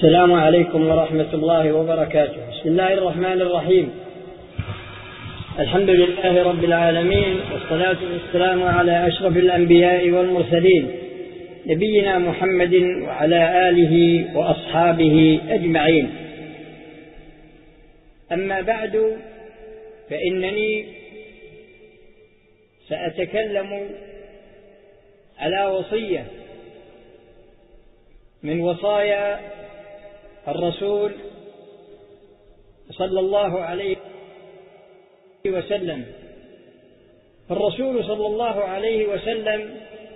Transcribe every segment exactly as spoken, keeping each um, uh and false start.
السلام عليكم ورحمة الله وبركاته. بسم الله الرحمن الرحيم. الحمد لله رب العالمين، والصلاة والسلام على أشرف الأنبياء والمرسلين، نبينا محمد وعلى آله وأصحابه أجمعين. أما بعد، فإنني سأتكلم على وصية من وصايا الرسول صلى الله عليه وسلم. الرسول صلى الله عليه وسلم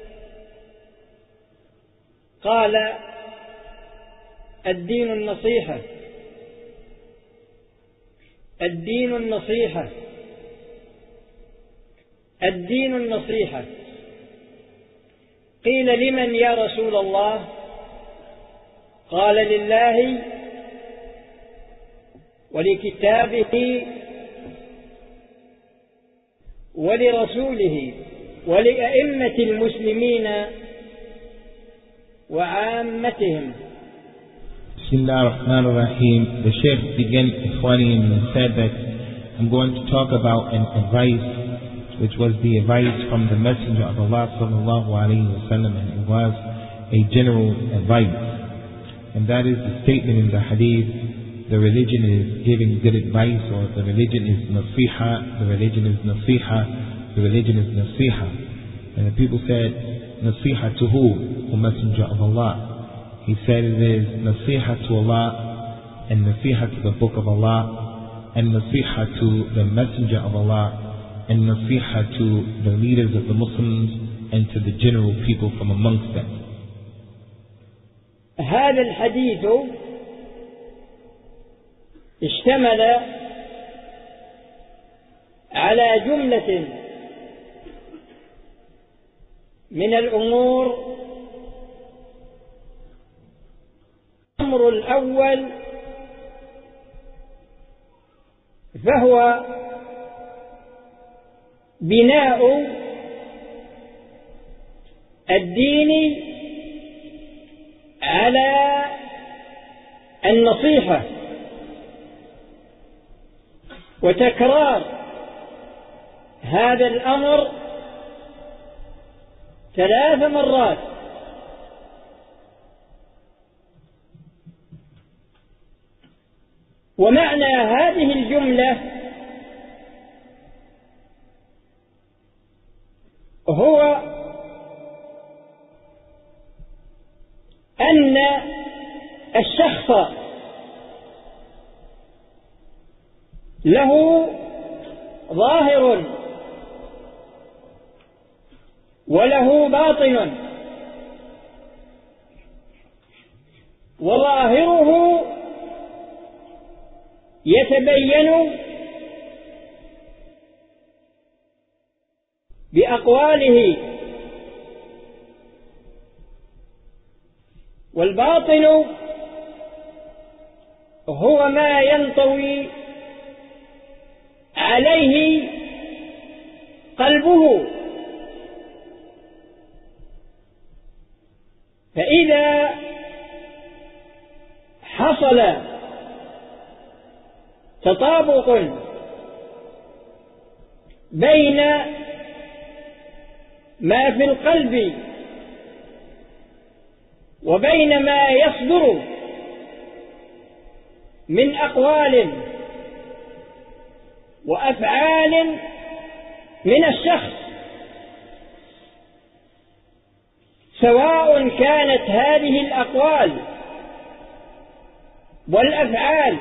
قال: الدين النصيحة، الدين النصيحة، الدين النصيحة. قيل: لمن يا رسول الله؟ قال: لله ولكتابه ولرسوله ولأئمة المسلمين وعامتهم. بسم الله الرحمن الرحيم. The Sheikh began explaining and said that I'm going to talk about an advice which was the advice from the Messenger of Allah sallallahu alayhi wa sallam, and it was a general advice, and that is the statement in the hadith: the religion is giving good advice, or the religion is nasiha, the religion is nasiha, the religion is nasiha. And the people said, nasiha to who, O Messenger of Allah? He said it is nasiha to Allah, and nasiha to the Book of Allah, and nasiha to the Messenger of Allah, and nasiha to the leaders of the Muslims, and to the general people from amongst them. هذا الحديث اشتمل على جملة من الأمور. الأمر الأول فهو بناء الدين على النصيحة، وتكرار هذا الأمر ثلاث مرات. ومعنى هذه الجملة هو أن الشخص له ظاهر وله باطن، وظاهره يتبين بأقواله، والباطن هو ما ينطوي عليه قلبه. فإذا حصل تطابق بين ما في القلب وبين ما يصدر من أقوال وأفعال من الشخص، سواء كانت هذه الأقوال والأفعال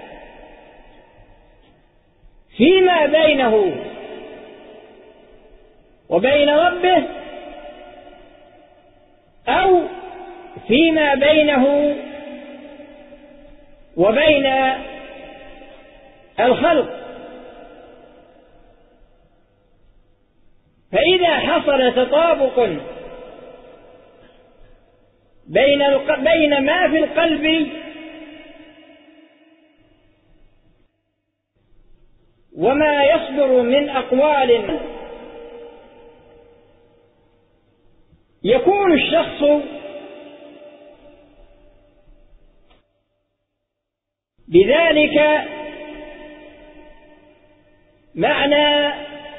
فيما بينه وبين ربه، أو فيما بينه وبين الخلق. فإذا حصل تطابق بين بين ما في القلب وما يصدر من أقوال، يكون الشخص بذلك معنى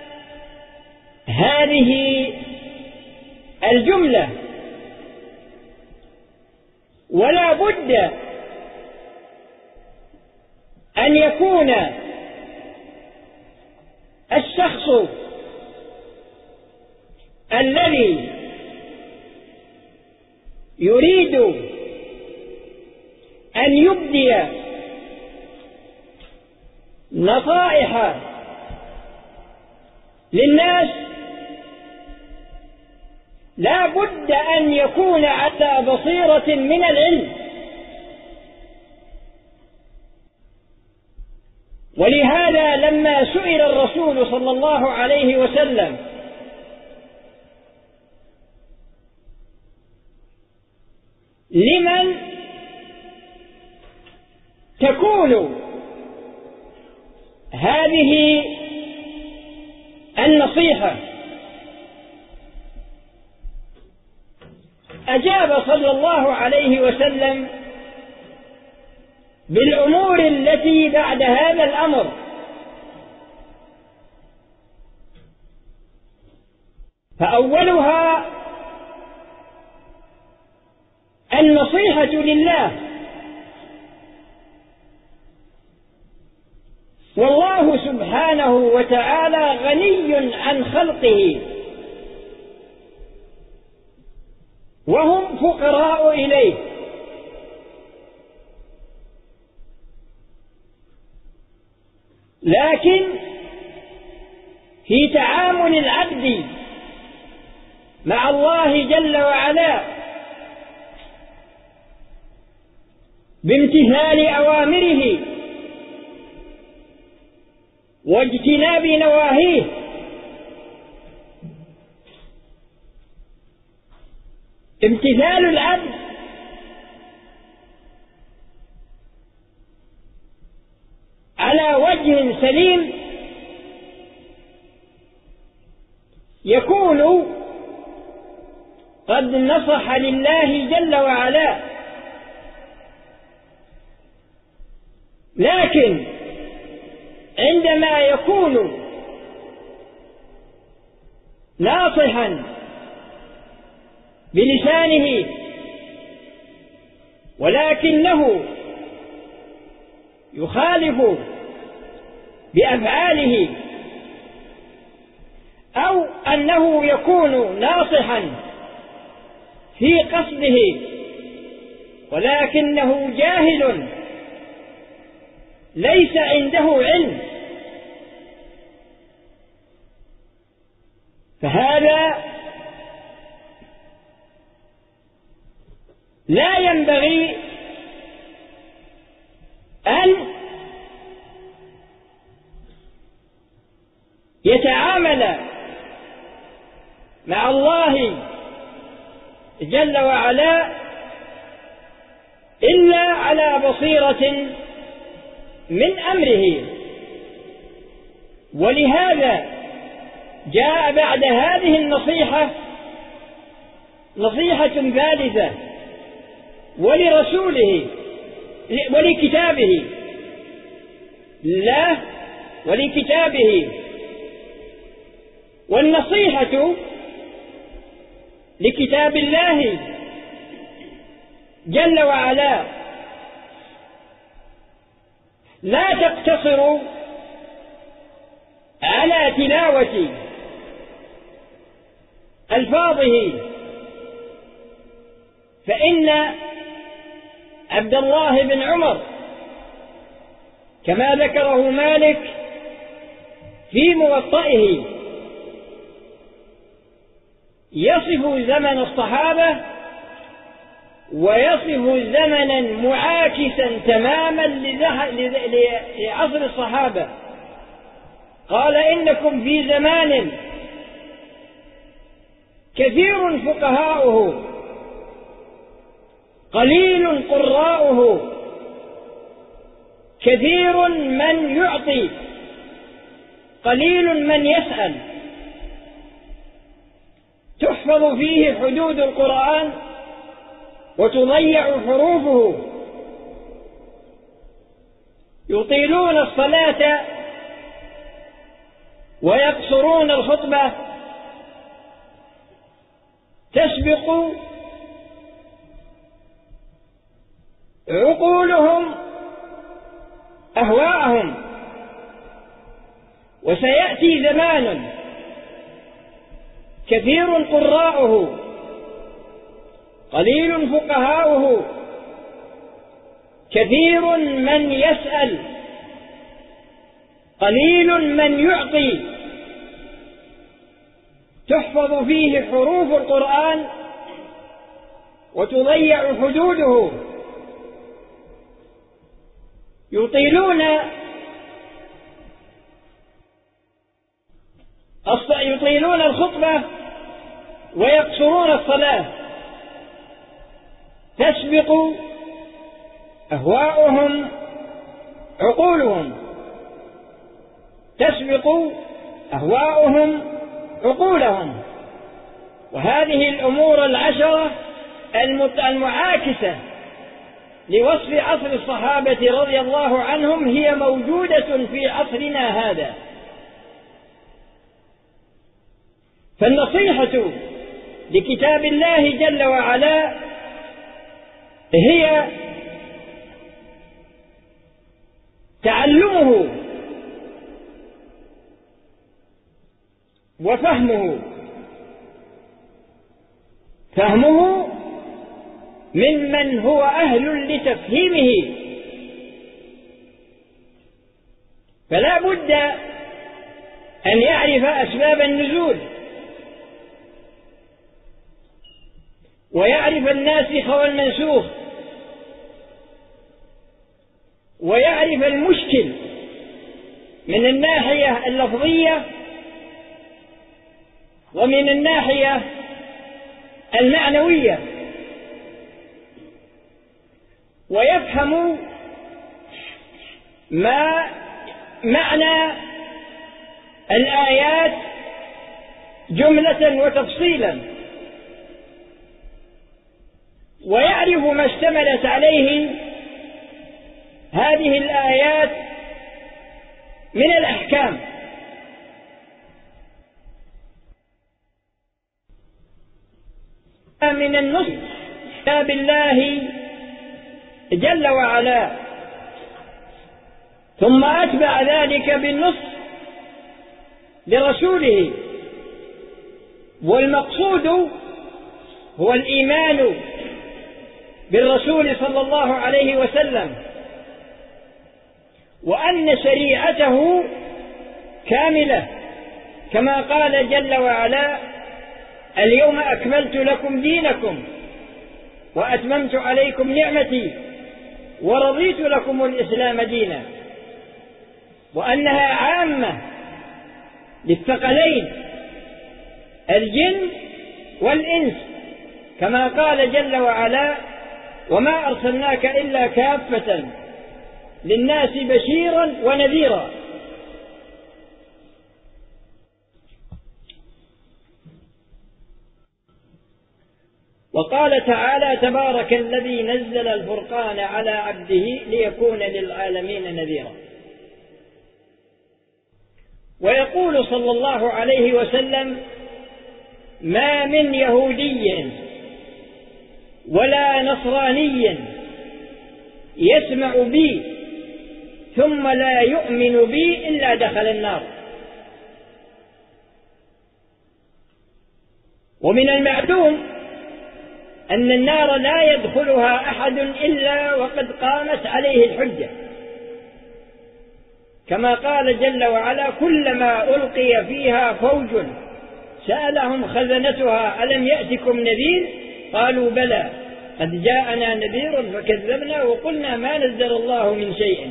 هذه الجملة. ولا بد أن يكون الشخص الذي يريد أن يبدي نصائح للناس لا بد أن يكون على بصيرة من العلم. ولهذا لما سئل الرسول صلى الله عليه وسلم لمن تكون هذه النصيحة، أجاب صلى الله عليه وسلم بالأمور التي بعد هذا الأمر. فأولها النصيحة لله، والله سبحانه وتعالى غني عن خلقه وهم فقراء إليه. لكن في تعامل العبد مع الله جل وعلا بامتثال أوامره واجتناب نواهيه امتثال العبد على وجه سليم يكون قد نصح لله جل وعلا. لكن عندما يكون ناصحا بلسانه ولكنه يخالف بأفعاله، أو أنه يكون ناصحا في قصده ولكنه جاهل ليس عنده علم، فهذا لا ينبغي أن يتعامل مع الله جل وعلا إلا على بصيرة من أمره. ولهذا جاء بعد هذه النصيحة نصيحة ثالثة ولرسوله ولكتابه لا ولكتابه. والنصيحة لكتاب الله جل وعلا لا تقتصر على تلاوة ألفاظه، فإن عبد الله بن عمر كما ذكره مالك في موطئه يصف زمن الصحابة ويصف زمنا معاكسا تماما لعصر الصحابة. قال: إنكم في زمان كثير فقهاؤه قليل قراؤه كثير من يعطي قليل من يسأل، تحفظ فيه حدود القرآن وتضيع حروفه، يطيلون الصلاة ويقصرون الخطبة تسبق عقولهم أهواءهم. وسيأتي زمان كثير قراؤه قليل فقهاؤه، كثير من يسأل قليل من يعطي، تحفظ فيه حروف القرآن وتضيع حدوده. يطيلون يطيلون الخطبة ويقصرون الصلاة، تسبق أهواؤهم عقولهم تسبق أهواؤهم عقولهم. وهذه الأمور العشرة المعاكسة لوصف عصر الصحابة رضي الله عنهم هي موجودة في عصرنا هذا. فالنصيحة لكتاب الله جل وعلا هي تعلمه وفهمه فهمه ممن هو أهل لتفهيمه. فلا بد أن يعرف أسباب النزول، ويعرف الناسخ والمنسوخ، ويعرف المشكل من الناحية اللفظية ومن الناحية المعنوية، ويفهم ما معنى الآيات جملة وتفصيلا، ويعرف ما اشتملت عليه هذه الآيات من الأحكام. من النص كتاب الله جل وعلا، ثم أتبع ذلك بالنص لرسوله. والمقصود هو الإيمان بالرسول صلى الله عليه وسلم، وأن شريعته كاملة، كما قال جل وعلا: اليوم أكملت لكم دينكم وأتممت عليكم نعمتي ورضيت لكم الإسلام دينا. وأنها عامة للثقلين الجن والإنس، كما قال جل وعلا: وما أرسلناك إلا كافة للناس بشيرا ونذيرا. وقال تعالى: تبارك الذي نزل الفرقان على عبده ليكون للعالمين نذيرا. ويقول صلى الله عليه وسلم: ما من يهودي ولا نصراني يسمع بي ثم لا يؤمن بي إلا دخل النار. ومن المعلوم أن النار لا يدخلها أحد إلا وقد قامت عليه الحجة، كما قال جل وعلا: كلما ألقي فيها فوج سألهم خزنتها ألم يأتكم نذير قالوا بلى قد جاءنا نذير فكذبنا وقلنا ما نزل الله من شيء.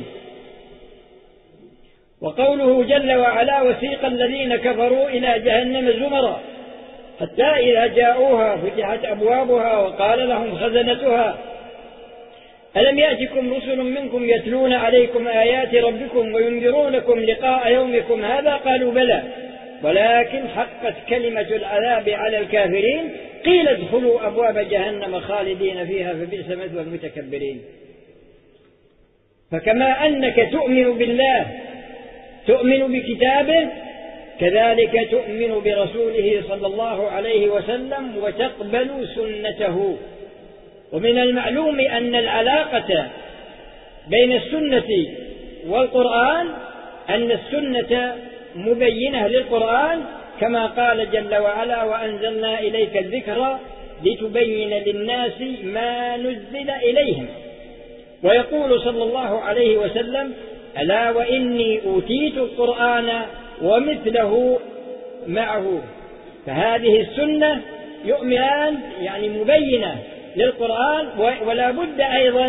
وقوله جل وعلا: وسيق الذين كفروا إلى جهنم زمرا حتى إذا جاءوها فتحت أبوابها وقال لهم خزنتها ألم يأتكم رسل منكم يتلون عليكم آيات ربكم وينذرونكم لقاء يومكم هذا قالوا بلى ولكن حقت كلمة العذاب على الكافرين قيل ادخلوا أبواب جهنم خالدين فيها فبئس مثوى المتكبرين. فكما أنك تؤمن بالله تؤمن بكتابه كذلك تؤمن برسوله صلى الله عليه وسلم وتقبل سنته. ومن المعلوم أن العلاقة بين السنة والقرآن أن السنة مبينة للقرآن كما قال جل وعلا وأنزلنا إليك الذكر لتبين للناس ما نزل إليهم. ويقول صلى الله عليه وسلم ألا وإني أوتيت القرآن ومثله معه. فهذه السنة يؤمنان يعني مبينة للقرآن. ولا بد أيضا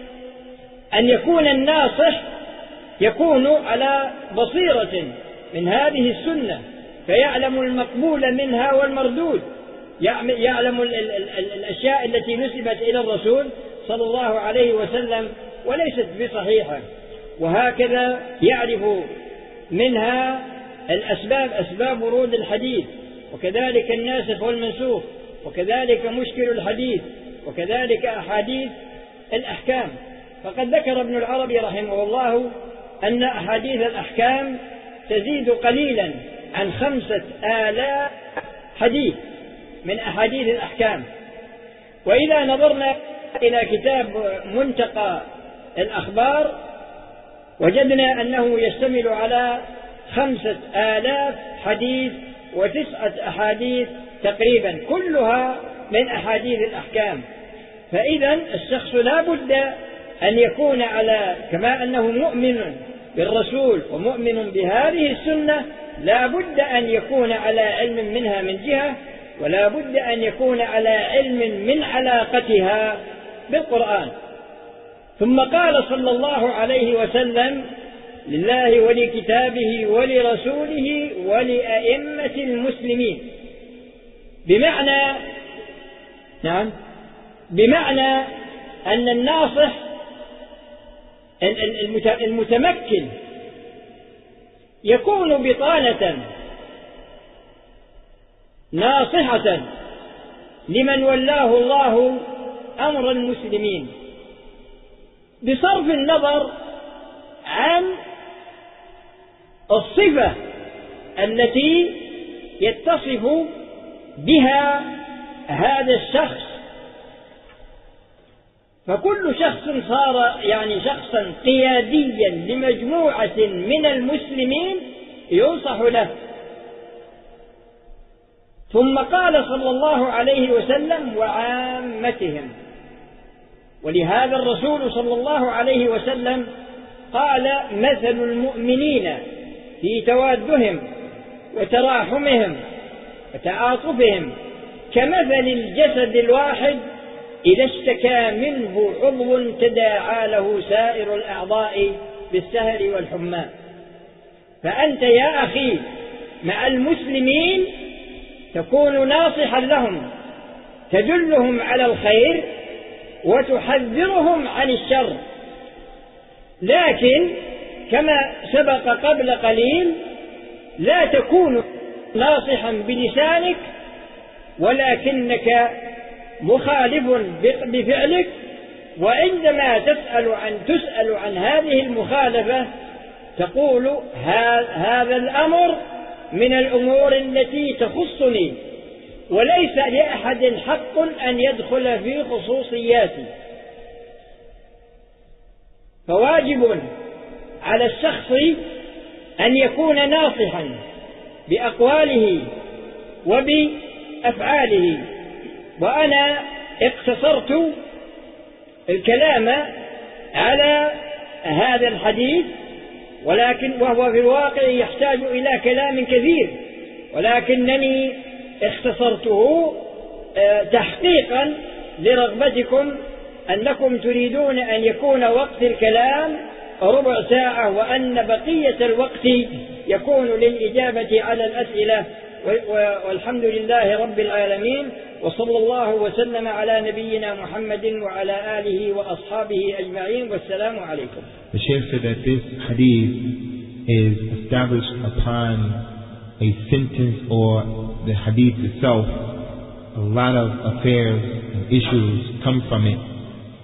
أن يكون الناصح يكون على بصيرة من هذه السنة فيعلم المقبول منها والمردود، يعلم الأشياء التي نسبت إلى الرسول صلى الله عليه وسلم وليست بصحيحة، وهكذا يعرف منها الأسباب أسباب ورود الحديث، وكذلك الناسخ والمنسوخ، وكذلك مشكل الحديث، وكذلك أحاديث الأحكام. فقد ذكر ابن العربي رحمه الله أن أحاديث الأحكام تزيد قليلا عن خمسة آلاف حديث من أحاديث الأحكام. وإذا نظرنا إلى كتاب منتقى الأخبار وجدنا أنه يشتمل على خمسة آلاف حديث وتسعة أحاديث تقريبا كلها من أحاديث الأحكام. فإذا الشخص لا بد أن يكون على كما أنه مؤمن بالرسول ومؤمن بهذه السنة لا بد أن يكون على علم منها من جهة، ولا بد أن يكون على علم من علاقتها بالقرآن. ثم قال صلى الله عليه وسلم لله ولكتابه ولرسوله ولأئمة المسلمين، بمعنى نعم بمعنى أن الناصح المتمكن يكون بطانة ناصحة لمن ولاه الله أمر المسلمين بصرف النظر عن الصفة التي يتصف بها هذا الشخص. فكل شخص صار يعني شخصا قياديا لمجموعة من المسلمين ينصح له. ثم قال صلى الله عليه وسلم وعامتهم، ولهذا الرسول صلى الله عليه وسلم قال مثل المؤمنين في توادهم وتراحمهم وتعاطفهم كمثل الجسد الواحد إذا اشتكى منه عضو تداعى له سائر الأعضاء بالسهر والحمى. فأنت يا أخي مع المسلمين تكون ناصحا لهم، تدلهم على الخير وتحذرهم عن الشر. لكن كما سبق قبل قليل لا تكون ناصحا بلسانك ولكنك مخالف بفعلك، وعندما تسأل عن تسأل عن هذه المخالفة تقول هذا الأمر من الأمور التي تخصني وليس لأحد حق أن يدخل في خصوصياتي. فواجب على الشخص أن يكون ناصحا بأقواله وبأفعاله. وأنا اقتصرت الكلام على هذا الحديث، ولكن وهو في الواقع يحتاج إلى كلام كثير، ولكنني اختصرته تحقيقا لرغبتكم أنكم تريدون أن يكون وقت الكلام ربع ساعة وأن بقية الوقت يكون للإجابة على الأسئلة. والحمد لله رب العالمين، وصلى الله وسلم على نبينا محمد وعلى آله وأصحابه أجمعين، والسلام عليكم. The Shaykh said that this hadith is established upon a sentence or the hadith itself. A lot of affairs and issues come from it,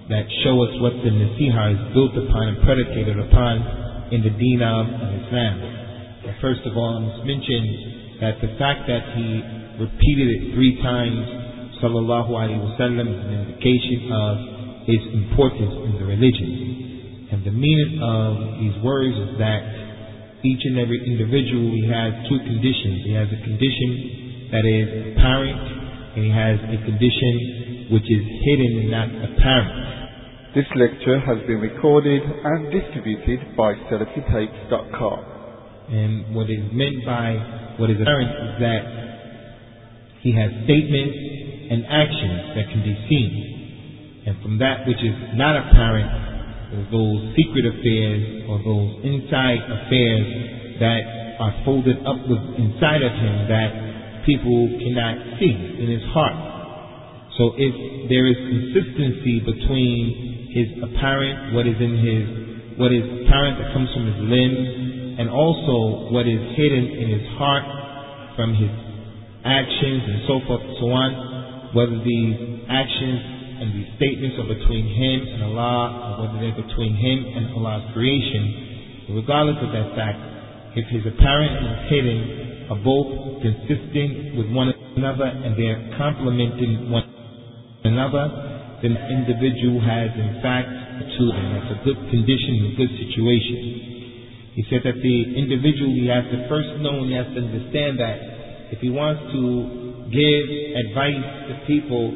that show us what the Nasiha is built upon and predicated upon in the Deen of Islam. But first of all, I must mention that the fact that he repeated it three times, sallallahu alaihi wasallam, is an indication of its importance in the religion. And the meaning of these words is that each and every individual, he has two conditions. He has a condition that is apparent, and he has a condition which is hidden and not apparent. This lecture has been recorded and distributed by Salafi Tapes dot com. And what is meant by what is apparent is that he has statements and actions that can be seen. And from that which is not apparent, those secret affairs or those inside affairs that are folded up with inside of him that people cannot see in his heart. So if there is consistency between his apparent, what is in his, what is apparent that comes from his limbs, and also what is hidden in his heart from his actions and so forth and so on, whether these actions and these statements are between him and Allah, or whether they're between him and Allah's creation, regardless of that fact, if his apparent and his hidden are both consistent with one another and they're complementing one another, then the individual has in fact two, and that's a good condition, a good situation. He said that the individual, he has to first know and he has to understand that if he wants to give advice to people,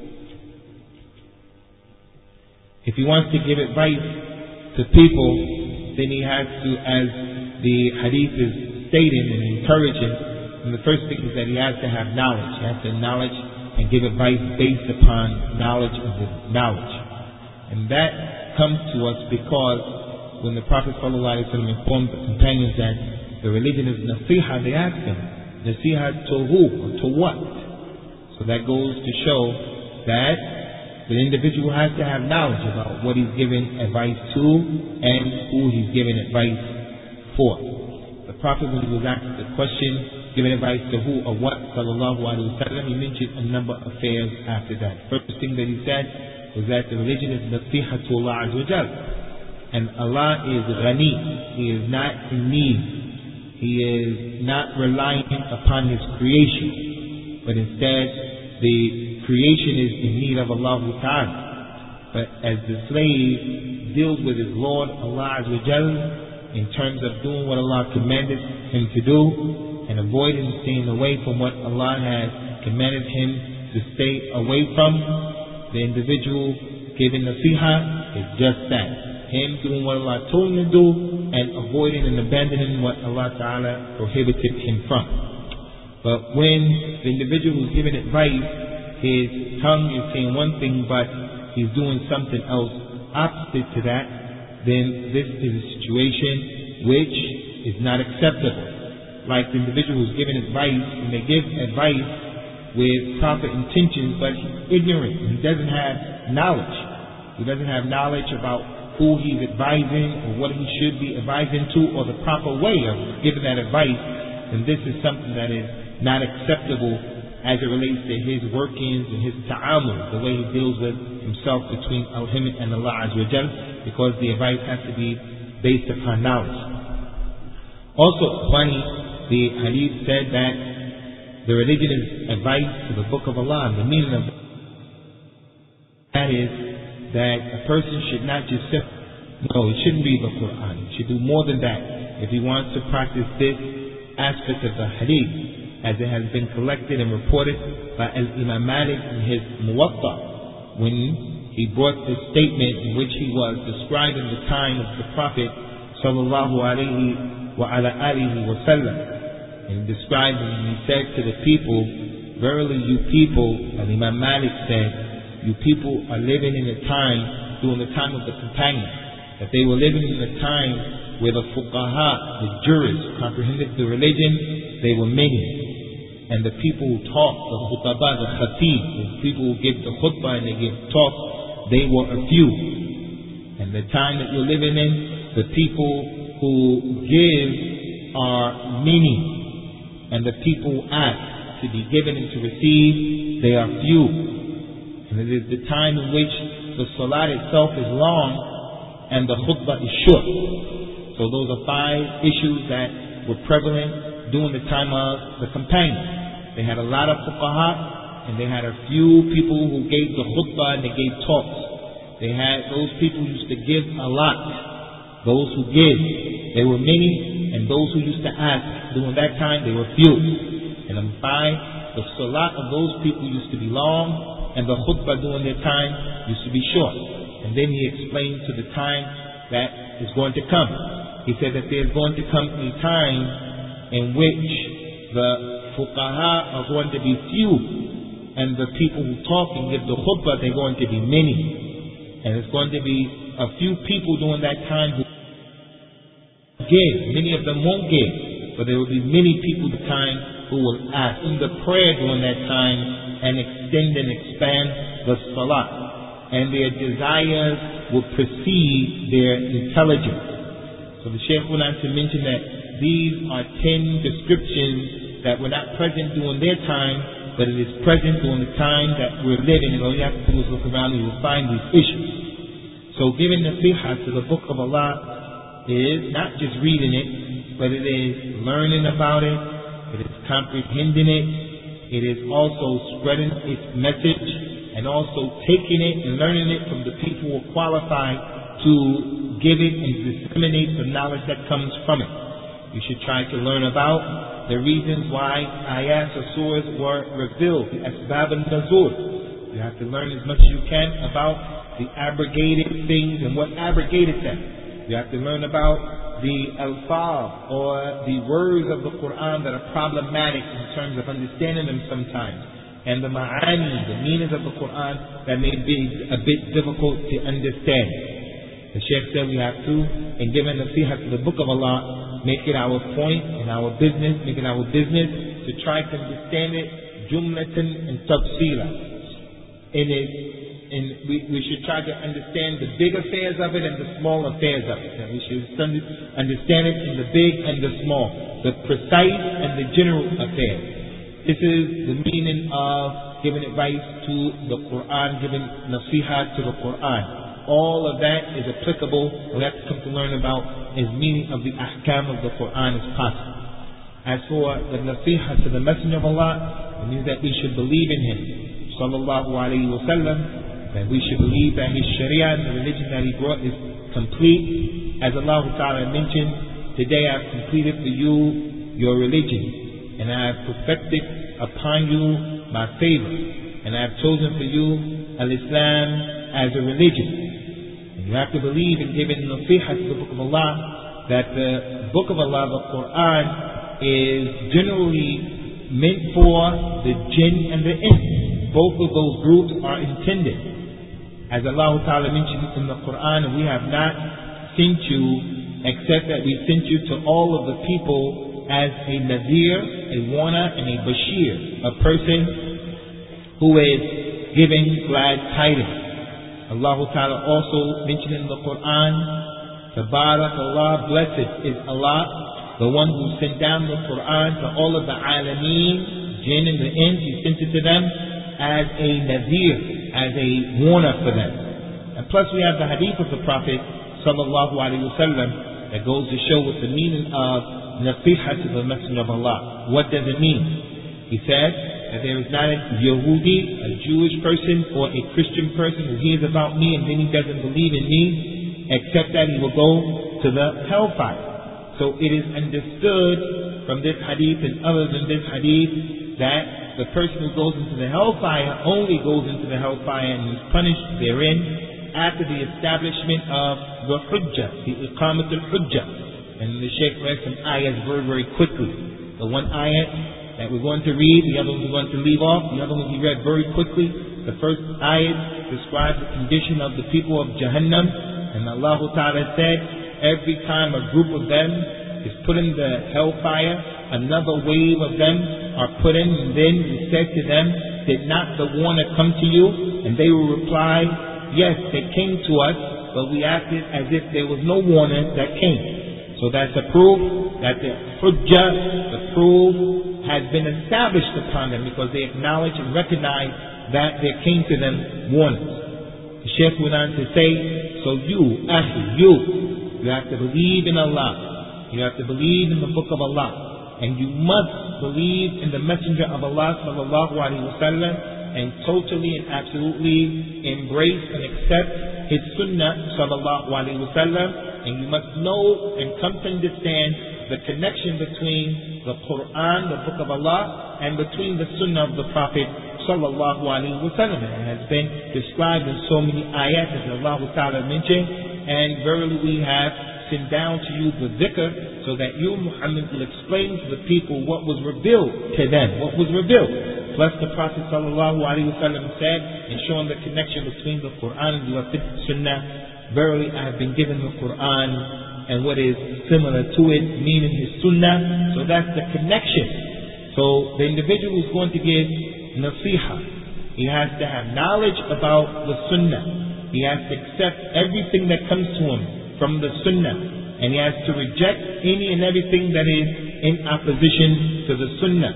if he wants to give advice to people, then he has to, as the hadith is stating and encouraging, and the first thing is that he has to have knowledge. He has to acknowledge and give advice based upon knowledge and with knowledge. And that comes to us because when the Prophet ﷺ informed the companions that the religion is nasiha, they asked him, nasiha to who or to what? So that goes to show that the individual has to have knowledge about what he's giving advice to and who he's giving advice for. The Prophet, when he was asked the question, giving advice to who or what, sallallahu alaihi wasallam, he mentioned a number of affairs after that. First thing that he said was that the religion is nasiha to Allah Azza wa Jal. And Allah is ghani. He is not in need. He is not relying upon His creation. But instead, the creation is in need of Allah Ta'ala. But as the slave deals with his Lord, Allah Azza wa Jal, in terms of doing what Allah commanded him to do, and avoiding staying away from what Allah has commanded him to stay away from, the individual giving nasiha is just that. Him doing what Allah told him to do and avoiding and abandoning what Allah Ta'ala prohibited him from. But when the individual who's giving advice, his tongue is saying one thing but he's doing something else opposite to that, then this is a situation which is not acceptable. Like the individual who's giving advice, and they give advice with proper intentions, but he's ignorant. He doesn't have knowledge. He doesn't have knowledge about who he's advising or what he should be advising to or the proper way of giving that advice. And this is something that is not acceptable as it relates to his workings and his ta'amul, the way he deals with himself between him and Allah Azza wa Jal, because the advice has to be based upon knowledge. Also, funny, the hadith said that the religion is advice to the book of Allah. The meaning of that is that a person should not just say, no, he shouldn't read the Quran. He should do more than that. If he wants to practice this aspect of the hadith, as it has been collected and reported by Imam Malik in his Muwatta, when he brought this statement in which he was describing the time of the Prophet sallallahu alaihi wa ala alihi wa sallam. And he described and he said to the people, verily you people, as Imam Malik said, you people are living in a time, during the time of the companions, that they were living in a time where the fuqaha, the jurists, comprehended the religion, they were many. And the people who talk, the khutbah, the khatib, the people who give the khutbah and they give talk, they were a few. And the time that you're living in, the people who give are many. And the people who ask to be given and to receive, they are few. And it is the time in which the salat itself is long and the khutbah is short. So those are five issues that were prevalent during the time of the companions. They had a lot of fuqaha, and they had a few people who gave the khutbah and they gave talks. They had those people who used to give a lot. Those who give, they were many, and those who used to ask during that time, they were few. And number five, the salat of those people used to be long, and the khutbah during their time used to be short. And then he explained to the time that is going to come. He said that there's going to come a time in which the fuqaha are going to be few, and the people who talk and give the khutbah, they're going to be many. And it's going to be a few people during that time who give. Many of them won't give, but there will be many people at the time who will ask in the prayer during that time and extend and expand the salah. And their desires will precede their intelligence. So the Shaykh went on to mention that these are ten descriptions that were not present during their time, but it is present during the time that we're living, and all you have to do is look around and you will find these issues. So giving nasiha to the Book of Allah is not just reading it, but it is learning about it, it is comprehending it, it is also spreading its message, and also taking it and learning it from the people who are qualified to give it and disseminate the knowledge that comes from it. You should try to learn about the reasons why ayats or surahs were revealed, the asbab al-nuzul. You have to learn as much as you can about the abrogated things and what abrogated them. You have to learn about the alfaz or the words of the Quran that are problematic in terms of understanding them sometimes, and the ma'ani, the meanings of the Quran that may be a bit difficult to understand. The Shaykh said we have to, in giving nasiha to the Book of Allah, make it our point in our business, make it our business to try to understand it jumlatan and tafsila. In it, and we, we should try to understand the big affairs of it and the small affairs of it. And we should understand it in the big and the small, the precise and the general affairs. This is the meaning of giving advice to the Quran, giving nasiha to the Quran. All of that is applicable, and we have to come to learn about as meaning of the ahkam of the Quran as possible. As for the nasiha to the Messenger of Allah, it means that we should believe in him, sallallahu alayhi wa sallam, that we should believe that his sharia and the religion that he brought is complete. As Allah Ta'ala mentioned, today I have completed for you your religion, and I have perfected upon you my favor, and I have chosen for you al-Islam as a religion. And you have to believe in giving nasiha to the Book of Allah, that the Book of Allah, the Quran, is generally meant for the jinn and the ins. Both of those groups are intended. As Allah Ta'ala mentioned in the Quran, we have not sent you except that we sent you to all of the people as a Nadir, a warner, and a Bashir, a person who is giving glad tidings. Allah Ta'ala also mentioned in the Quran, Tabarak Allah, blessed is Allah, the one who sent down the Quran to all of the alameen, jinn and the ins. He sent it to them as a Nadir, as a warner for them. And plus we have the hadith of the Prophet sallallahu alaihi wasallam that goes to show what the meaning of nasiha to the Messenger of Allah. What does it mean? He said that there is not a Yehudi, a Jewish person, or a Christian person who hears about me and then he doesn't believe in me, except that he will go to the hellfire. So it is understood from this hadith and other than this hadith that the person who goes into the hellfire only goes into the hellfire and is punished therein after the establishment of the hujjah, the iqamat al-hujjah. And the Shaykh read some ayahs very, very quickly. The one ayah that we're going to read, the other one we're going to leave off, the other one he read very quickly. The first ayah describes the condition of the people of Jahannam, and Allah Ta'ala said, every time a group of them is put in the hellfire, another wave of them are put in, and then he said to them, did not the warner come to you? And they will reply, yes, they came to us, but we acted as if there was no warner that came. So that's a proof that the hujjah, the proof, has been established upon them because they acknowledge and recognize that there came to them warnings. The Shaykh went on to say, so you, akhi, you, you have to believe in Allah. You have to believe in the book of Allah. And you must believe in the Messenger of Allah sallallahu alaihi wasallam and totally and absolutely embrace and accept his sunnah sallallahu alaihi wasallam. And you must know and come to understand the connection between the Quran, the book of Allah, and between the sunnah of the Prophet sallallahu alaihi wasallam. It has been described in so many ayat as Allah Ta'ala mentioned, and verily we have sent down to you the dhikr so that you, Muhammad, will explain to the people what was revealed to them, what was revealed. Plus the Prophet sallallahu alaihi wasallam said, in showing the connection between the Quran and the authentic sunnah, verily I have been given the Quran and what is similar to it, meaning his sunnah. So that's the connection. So the individual who's going to give nasiha, he has to have knowledge about the sunnah. He has to accept everything that comes to him from the sunnah, and he has to reject any and everything that is in opposition to the sunnah.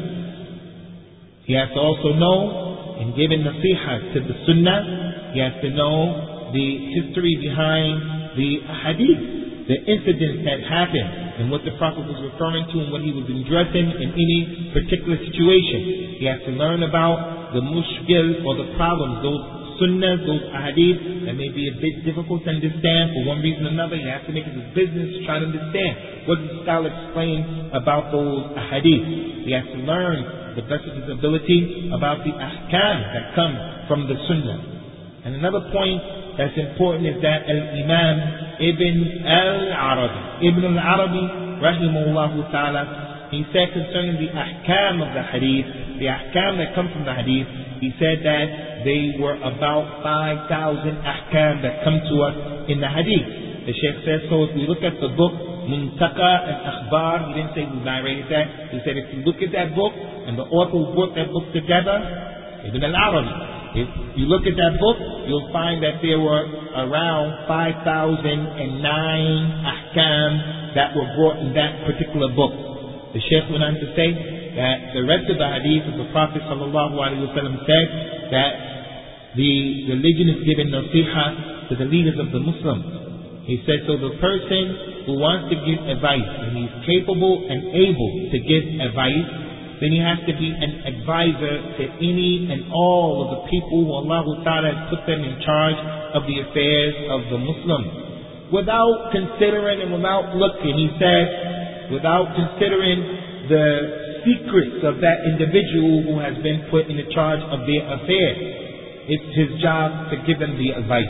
He has to also know, in giving nasiha to the sunnah, he has to know the history behind the hadith, the incidents that happened, and what the Prophet was referring to and what he was addressing in any particular situation. He has to learn about the mushkil or the problems, those sunnahs, those ahadith that may be a bit difficult to understand for one reason or another. You have to make it his business to try to understand what does the scholar explain about those ahadith. He has to learn the best of his ability about the ahkam that come from the sunnah. And another point that's important is that Al-Imam Ibn Al-Arabi, Ibn Al-Arabi, rahimahullah ta'ala, he said concerning the ahkam of the hadith, the ahkam that come from the hadith, he said that they were about five thousand ahkam that come to us in the hadith. The Shaykh says, so if we look at the book, Muntaqa al-Akhbar, he didn't say we narrated that, he said if you look at that book, and the author who brought that book together, Ibn Al-Arabi, if you look at that book, you'll find that there were around five thousand nine ahkam that were brought in that particular book. The Shaykh went on to say that the rest of the hadith of the Prophet sallallahu alaihi wasallam said that the religion is given nasiha to the leaders of the Muslims. He said, so the person who wants to give advice, and he's capable and able to give advice, then he has to be an advisor to any and all of the people who Allah Ta'ala has put them in charge of the affairs of the Muslims. Without considering and without looking, he said, without considering the secrets of that individual who has been put in the charge of their affairs. It's his job to give them the advice.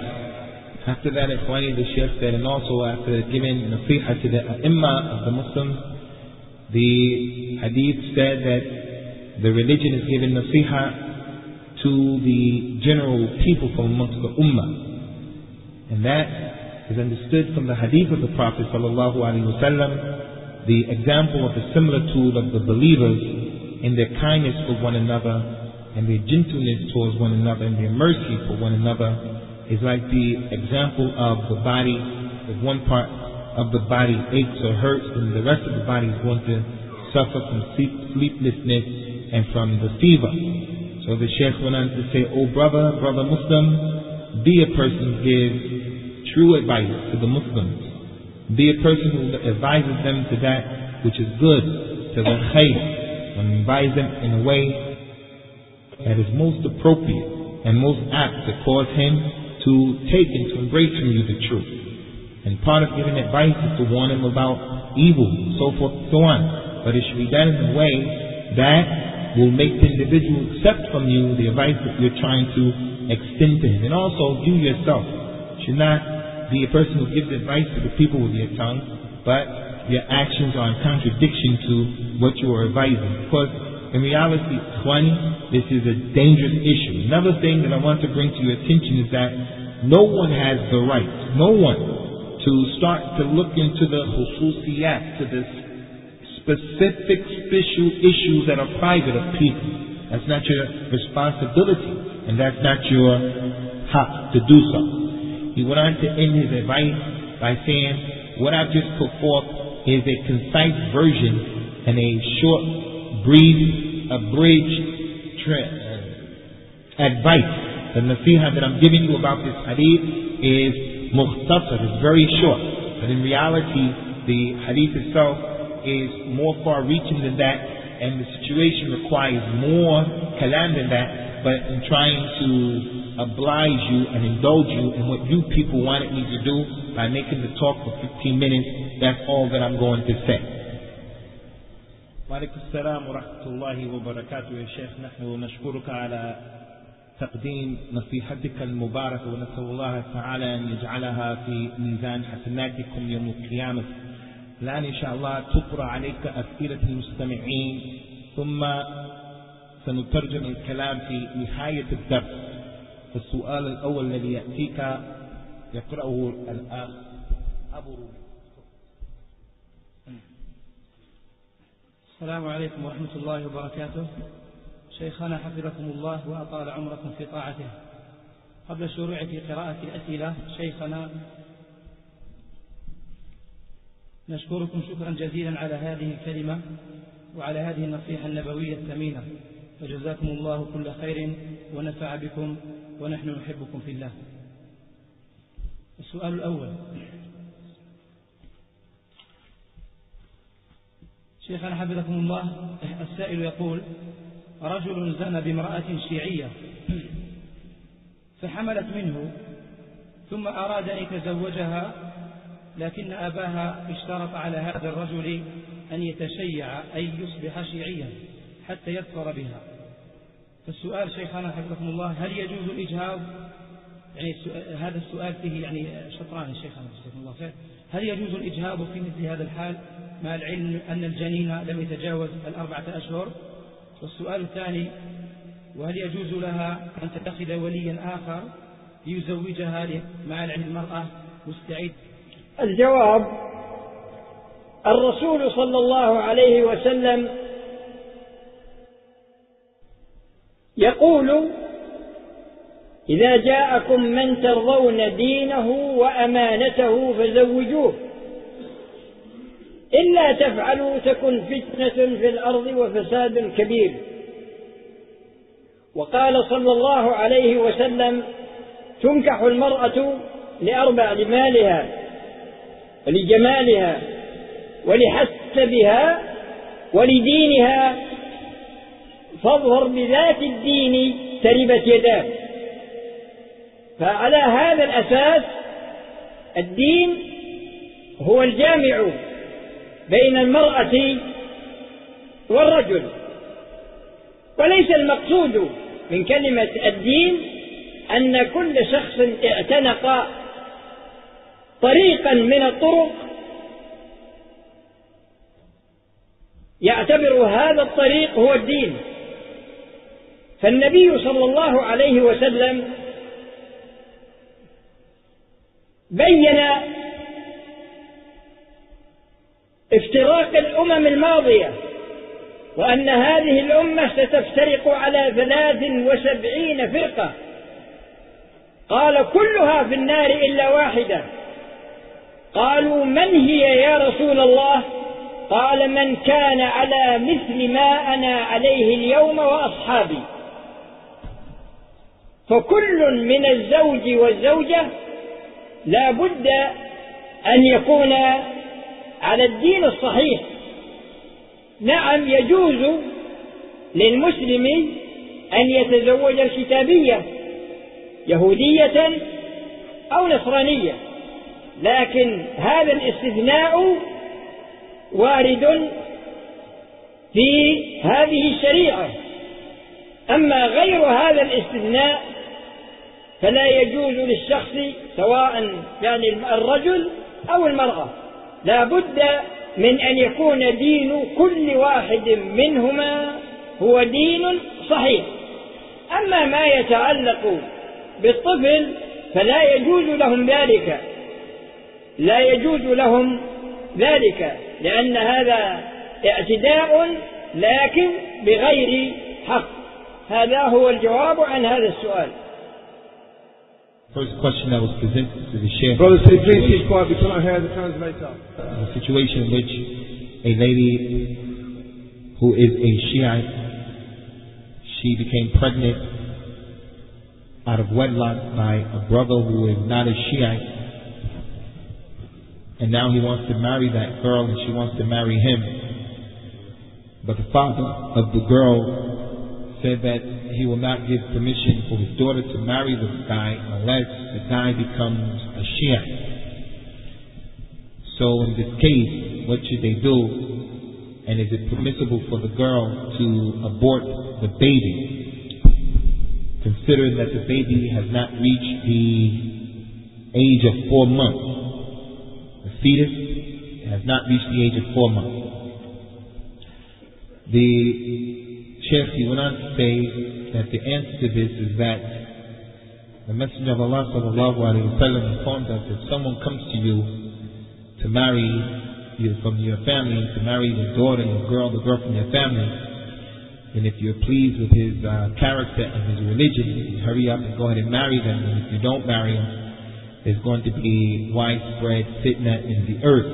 After that, Ikhwani, the Shaykh said, and also after giving nasiha to the A'imma of the Muslims, the hadith said that the religion is given nasiha to the general people from amongst the ummah. And that is understood from the hadith of the Prophet sallallahu alaihi wasallam, the example of the similitude of the believers in their kindness for one another and their gentleness towards one another and their mercy for one another is like the example of the body. If one part of the body aches or hurts, then the rest of the body is going to suffer from sleep, sleeplessness and from the fever. So the Shaykh went on to say, oh brother, brother Muslim, be a person who gives true advice to the Muslims. Be a person who advises them to that which is good, to the khayr, and advise them in a way that is most appropriate and most apt to cause him to take and to embrace from you the truth. And part of giving advice is to warn him about evil, so forth and so on. But it should be done in a way that will make the individual accept from you the advice that you're trying to extend to him. And also, you yourself should not be a person who gives advice to the people with your tongue, but your actions are in contradiction to what you are advising. Because in reality, Ikhwani, this is a dangerous issue. Another thing that I want to bring to your attention is that no one has the right, no one, to start to look into the khususiyat, to the specific special issues that are private of people. That's not your responsibility, and that's not your haq to do so. He went on to end his advice by saying, what I've just put forth is a concise version and a short, brief, abridged tra- advice The nasiha that I'm giving you about this hadith is mukhtasar, it's very short. But in reality, the hadith itself is more far-reaching than that, and the situation requires more kalam than that. But in trying to oblige you and indulge you in what you people wanted me to do by making the talk for fifteen minutes, that's all that I'm going to say. وعليكم السلام ورحمة الله وبركاته يا شيخ. نحن نشكرك على تقديم نصيحتك المباركة، ونسأل الله تعالى أن يجعلها في ميزان حسناتكم يوم القيامة. الآن إن شاء الله تقرأ عليك أسئلة المستمعين، ثم سنترجم الكلام في نهاية الدرس. السؤال الأول الذي يأتيك يقرأه الأخ أبو رومي. السلام عليكم ورحمة الله وبركاته. شيخنا حفظكم الله وأطال عمركم في طاعته. قبل الشروع في قراءة الأسئلة شيخنا نشكركم شكرا جزيلا على هذه الكلمة وعلى هذه النصيحة النبوية الثمينة، فجزاكم الله كل خير ونفع بكم ونحن نحبكم في الله. السؤال الأول: شيخنا حفظكم الله، السائل يقول: رجل زنى بامرأة شيعية فحملت منه، ثم أراد أن يتزوجها، لكن أباها اشترط على هذا الرجل أن يتشيع أي يصبح شيعيا حتى يظفر بها. فالسؤال شيخنا حفظكم الله: هل يجوز الإجهاض؟ يعني هذا السؤال فيه يعني شطران شيخنا جزاكم الله خير. هل يجوز الإجهاض في مثل هذا الحال مع العلم أن الجنين لم يتجاوز الأربعة أشهر؟ والسؤال الثاني: وهل يجوز لها أن تتخذ وليا آخر ليزوجها مع العلم المرأة مستعد؟ الجواب: الرسول صلى الله عليه وسلم يقول: إذا جاءكم من ترضون دينه وأمانته فزوجوه، إلا تفعلوا تكن فتنة في الأرض وفساد كبير. وقال صلى الله عليه وسلم: تنكح المرأة لأربع: لمالها ولجمالها ولحسبها ولدينها، فاظهر بذات الدين تربت يداك. فعلى هذا الأساس الدين هو الجامع بين المرأة والرجل، وليس المقصود من كلمة الدين أن كل شخص اعتنق طريقا من الطرق يعتبر هذا الطريق هو الدين. فالنبي صلى الله عليه وسلم بين افتراق الأمم الماضية، وأن هذه الأمة ستفترق على ثلاث وسبعين فرقة، قال: كلها في النار إلا واحدة. قالوا: من هي يا رسول الله؟ قال: من كان على مثل ما أنا عليه اليوم وأصحابي. فكل من الزوج والزوجة لا بد أن يكون على الدين الصحيح. نعم، يجوز للمسلم أن يتزوج الكتابية يهودية أو نصرانية، لكن هذا الاستثناء وارد في هذه الشريعة. أما غير هذا الاستثناء فلا يجوز للشخص، سواء يعني الرجل أو المرأة، لا بد من أن يكون دين كل واحد منهما هو دين صحيح. أما ما يتعلق بالطفل فلا يجوز لهم ذلك، لا يجوز لهم ذلك لأن هذا اعتداء لكن بغير حق. هذا هو الجواب عن هذا السؤال. First question that was presented to the Sheikh. Brothers, please keep quiet. We cannot hear the translator. A situation in which a lady who is a Shiite, she became pregnant out of wedlock by a brother who is not a Shiite, and now he wants to marry that girl and she wants to marry him. But the father of the girl said that he will not give permission for his daughter to marry this guy unless the guy becomes a Shiite. So in this case, what should they do? And is it permissible for the girl to abort the baby, considering that the baby has not reached the age of four months? The fetus has not reached the age of four months. The Sheikh, he went on to say that the answer to this is that the Messenger of Allah sallallahu alaihi wasallam informed us that if someone comes to you to marry you from your family, to marry the daughter, your girl, the girl from your family, and if you're pleased with his uh, character and his religion, you can hurry up and go ahead and marry them. And if you don't marry him, there's going to be widespread fitna in the earth.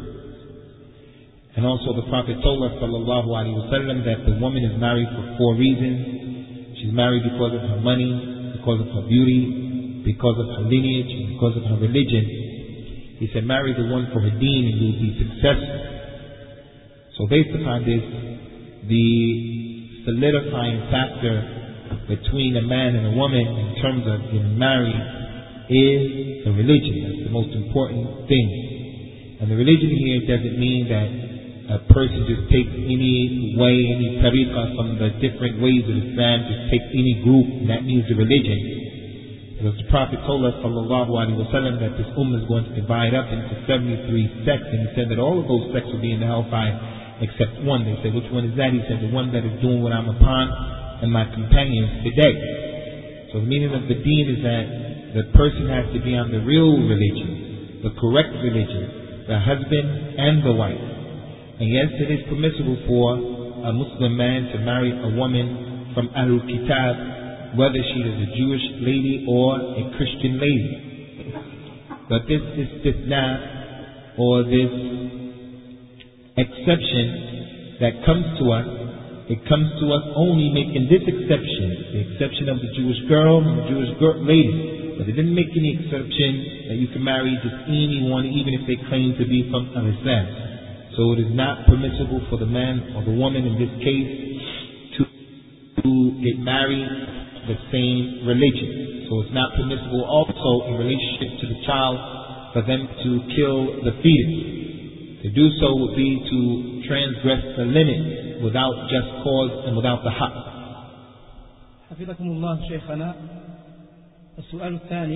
And also the Prophet told us sallallahu alaihi wasallam that the woman is married for four reasons. She's married because of her money, because of her beauty, because of her lineage, and because of her religion. He said, marry the one for her deen and you'll be successful. So based upon this, the solidifying factor between a man and a woman in terms of getting married is the religion. That's the most important thing. And the religion here doesn't mean that a person just takes any way, any tariqah from the different ways of Islam, just take any group, and that means the religion. Because the Prophet told us, sallallahu alaihi wasallam, that this ummah is going to divide up into seventy-three sects, and he said that all of those sects will be in the hellfire except one. They said, which one is that? He said, the one that is doing what I'm upon and my companions today. So the meaning of the deen is that the person has to be on the real religion, the correct religion, the husband and the wife. And yes, it is permissible for a Muslim man to marry a woman from Ahlul Kitab, whether she is a Jewish lady or a Christian lady. But this istithna, or this exception that comes to us, it comes to us only making this exception, the exception of the Jewish girl and the Jewish girl, lady. But it didn't make any exception that you can marry just anyone, even if they claim to be from Al-Islam. So it is not permissible for the man or the woman in this case to, to get married the same religion. So it's not permissible also in relationship to the child for them to kill the fetus. To do so would be to transgress the limit without just cause and without the haqq. حفظكم الله شيخنا. السؤال الثاني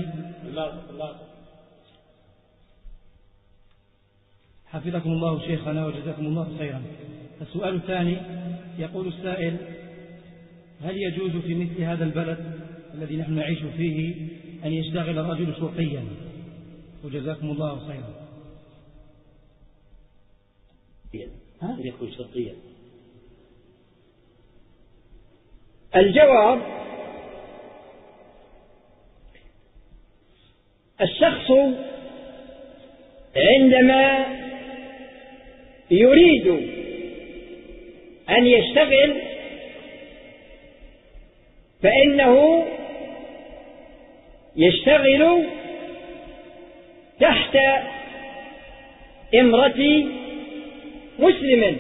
حفظكم الله شيخنا وجزاكم الله خيرا. السؤال الثاني يقول السائل: هل يجوز في مثل هذا البلد الذي نحن نعيش فيه أن يشتغل الرجل شرطيا؟ وجزاكم الله خيرا. هذا يكون شرطيا. الجواب: الشخص عندما يريد أن يشتغل فإنه يشتغل تحت إمرة مسلم،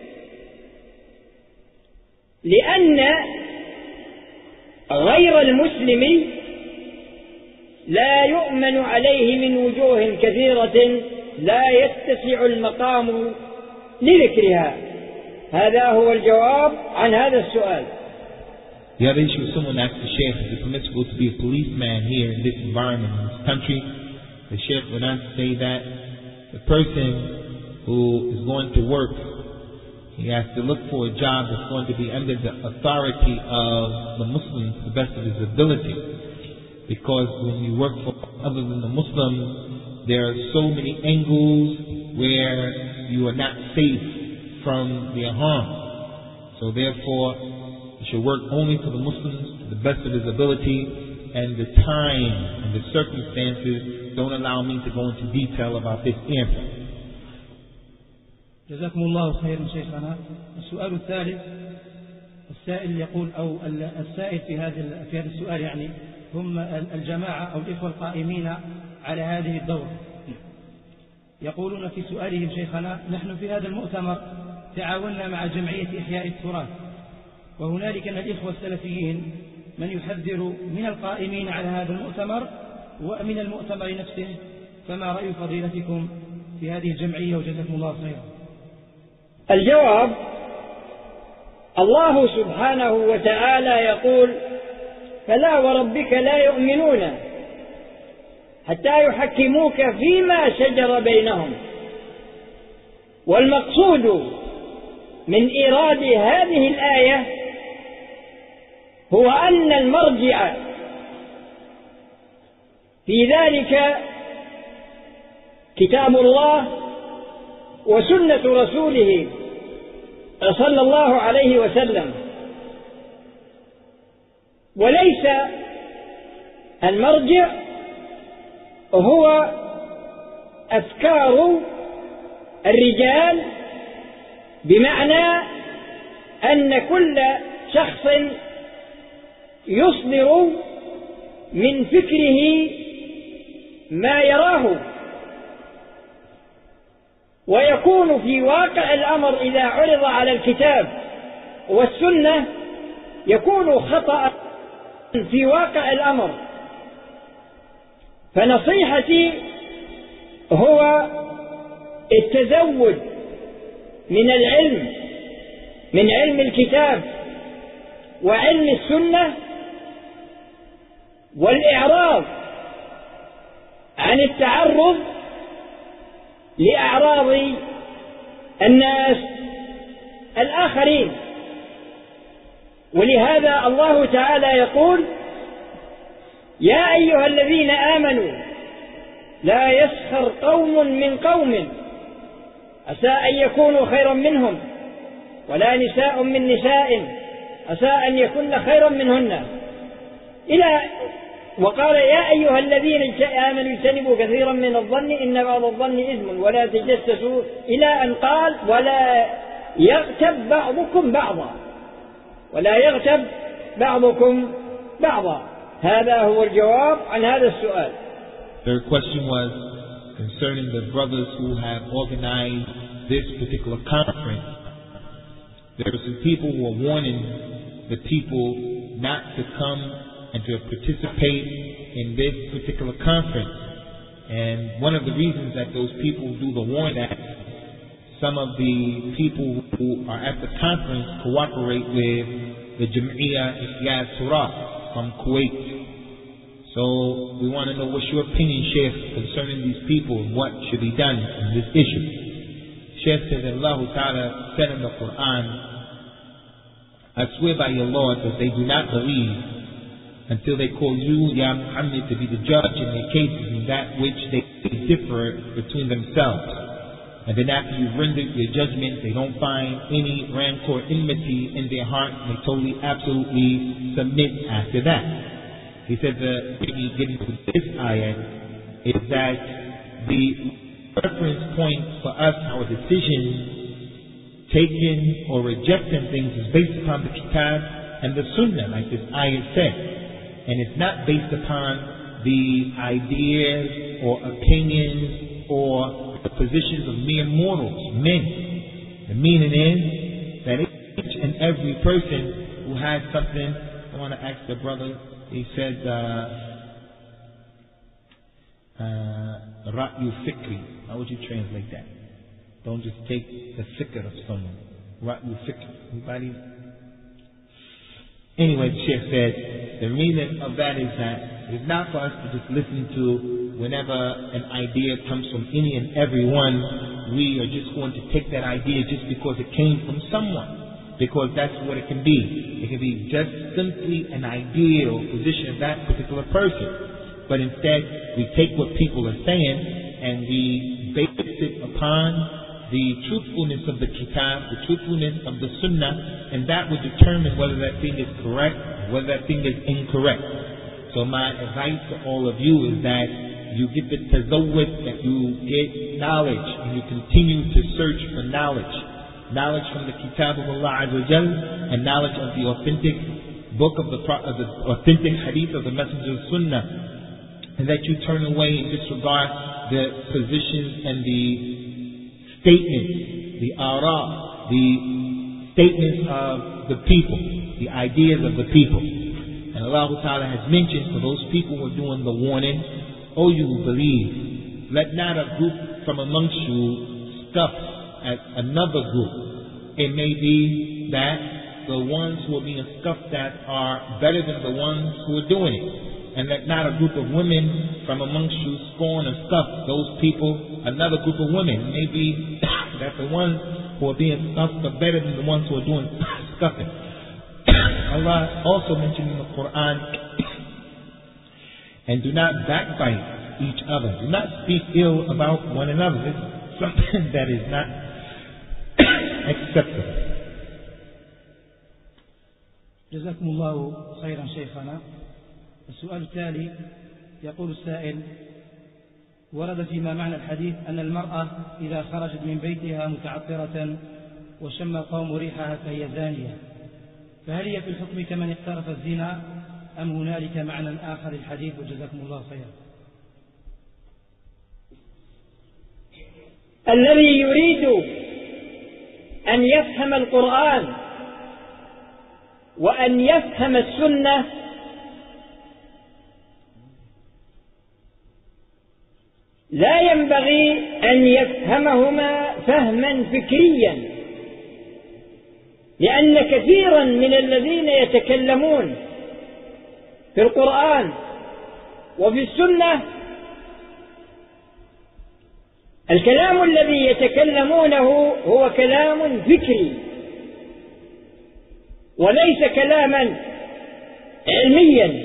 لأن غير المسلم لا يؤمن عليه من وجوه كثيرة لا يتسع المقام لذكرها. هذا هو الجواب عن هذا السؤال. The other issue, someone asked the Sheikh, is it permissible to be a policeman here in this environment, in this country? The Sheikh went on to say that the person who is going to work, he has to look for a job that's going to be under the authority of the Muslims to the best of his ability. Because when you work for other than the Muslims, there are so many angles where you are not safe from their harm. So therefore, you should work only for the Muslims to the best of his ability, and the time and the circumstances don't allow me to go into detail about this answer. جزاكم الله خيرا شيخنا. السؤال الثالث، السائل يقول أو السائل في هذا في هذا السؤال يعني هم الجماعة أو الإخوة القائمين على هذه الدورة. يقولون في سؤالهم شيخنا: نحن في هذا المؤتمر تعاوننا مع جمعية إحياء التراث، وهنالك من الإخوة السلفيين من يحذر من القائمين على هذا المؤتمر ومن المؤتمر نفسه، فما رأي فضيلتكم في هذه الجمعية وجزاكم الله خيرا؟ الجواب: الله سبحانه وتعالى يقول: فلا وربك لا يؤمنون حتى يحكموك فيما شجر بينهم. والمقصود من إيراد هذه الآية هو أن المرجع في ذلك كتاب الله وسنة رسوله صلى الله عليه وسلم، وليس المرجع هو أفكار الرجال، بمعنى أن كل شخص يصدر من فكره ما يراه، ويكون في واقع الأمر إذا عرض على الكتاب والسنة يكون خطأ في واقع الأمر. فنصيحتي هو التزود من العلم، من علم الكتاب وعلم السنة، والإعراض عن التعرض لأعراض الناس الآخرين. ولهذا الله تعالى يقول: يا أيها الذين آمنوا لا يسخر قوم من قوم عسى أن يكونوا خيرا منهم، ولا نساء من نساء عسى أن يكن خيرا منهن، إلى وقال: يا أيها الذين آمنوا اجتنبوا كثيرا من الظن إن بعض الظن إثم ولا تجسسوا، إلى أن قال: ولا يغتب بعضكم بعضا، ولا يغتب بعضكم بعضا. هذا هو الجواب عن هذا السؤال. The question was concerning the brothers who have organized this particular conference. There are some people who are warning the people not to come and to participate in this particular conference. And one of the reasons that those people do the warning, that some of the people who are at the conference cooperate with the Jam'iyah Ihya Turath from Kuwait. So we want to know what's your opinion, Sheikh, concerning these people and what should be done in this issue. Sheikh says that Allah Ta'ala said in the Quran, I swear by your Lord that they do not believe until they call you, Ya Muhammad, to be the judge in their cases in that which they differ between themselves. And then after you've rendered your judgment, they don't find any rancor, enmity in their heart, and they totally, absolutely submit after that. He said the reason getting to this ayah is that the reference point for us, our decision, taking or rejecting things is based upon the kitab and the sunnah, like this ayah said. And it's not based upon the ideas or opinions or the positions of mere mortals, men. The meaning is that each and every person who has something, I want to ask the brother, he said, Ra'yu Fikri. How would you translate that? Don't just take the fikr of someone. Ra'yu Fikri. Anybody? Anyway, the Sheikh said, the meaning of that is that it's not for us to just listen to whenever an idea comes from any and everyone. We are just going to take that idea just because it came from someone, because that's what it can be. It can be just simply an idea or position of that particular person. But instead, we take what people are saying and we base it upon the truthfulness of the kitab, the truthfulness of the sunnah, and that would determine whether that thing is correct or whether that thing is incorrect. So my advice to all of you is that you get the tazawwud, that you get knowledge, and you continue to search for knowledge. Knowledge from the kitab of Allah Azza wa Jal, and knowledge of the authentic book of the, of the authentic hadith of the Messenger of Sunnah, and that you turn away and disregard the positions and the statements, the ara, the statements of the people, the ideas of the people. And Allah Ta'ala has mentioned for those people who are doing the warning, O you who believe, let not a group from amongst you scoff at another group. It may be that the ones who are being scoffed at are better than the ones who are doing it. And let not a group of women from amongst you scorn or scoff those people, another group of women. It may be that the ones who are being scoffed are better than the ones who are doing scoffing. Allah also mentioned in the Quran, and do not backbite each other. Do not speak ill about one another. This is something that is not acceptable. جزاكم الله خيرا شيخنا. السؤال التالي يقول السائل: ورد فيما معنى الحديث أن المرأة إذا خرجت من بيتها متعطرة وشم القوم ريحها فهي زانية، فهل هي في الحكم كمن اقترف الزنا أم هنالك معنى آخر الحديث؟ وجزاكم الله خيرا. الذي يريد أن يفهم القرآن وأن يفهم السنة لا ينبغي أن يفهمهما فهما فكريا، لأن كثيرا من الذين يتكلمون في القرآن وفي السنة الكلام الذي يتكلمونه هو كلام فكري وليس كلاما علميا.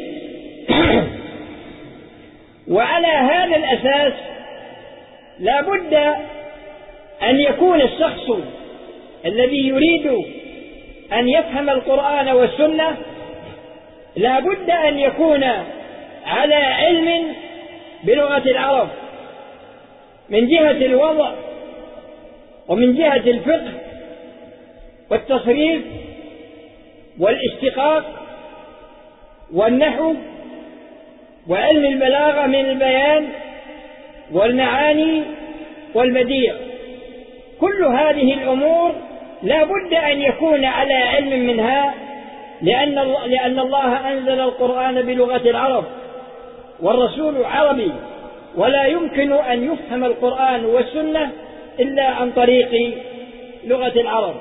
وعلى هذا الأساس لا بد أن يكون الشخص الذي يريد أن يفهم القرآن والسنة لا بد أن يكون على علم بلغة العرب من جهة الوضع ومن جهة الفقه والتصريف والاشتقاق والنحو وعلم البلاغة من البيان والمعاني والبديع. كل هذه الأمور لا بد أن يكون على علم منها، لأن لأن الله أنزل القرآن بلغة العرب والرسول عربي، ولا يمكن أن يفهم القرآن والسنة إلا عن طريق لغة العرب.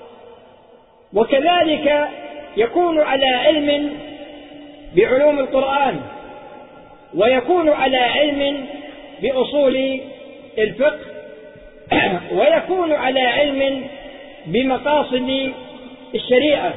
وكذلك يكون على علم بعلوم القرآن، ويكون على علم بأصول الفقه، ويكون على علم بمقاصد الشريعة.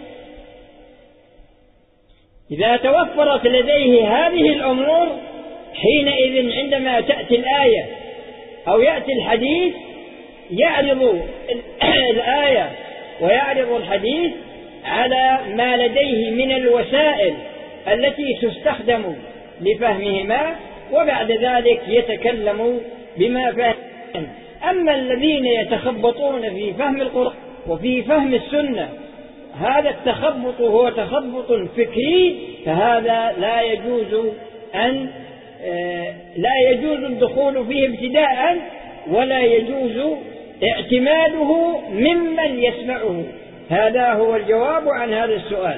إذا توفرت لديه هذه الأمور حينئذ عندما تأتي الآية أو يأتي الحديث يعرض الآية ويعرض الحديث على ما لديه من الوسائل التي تستخدم لفهمهما، وبعد ذلك يتكلم بما فهم. أما الذين يتخبطون في فهم القرآن وفي فهم السنة هذا التخبط هو تخبط فكري، فهذا لا يجوز أن لا يجوز الدخول فيه ابتداء، ولا يجوز اعتماده ممن يسمعه. هذا هو الجواب عن هذا السؤال.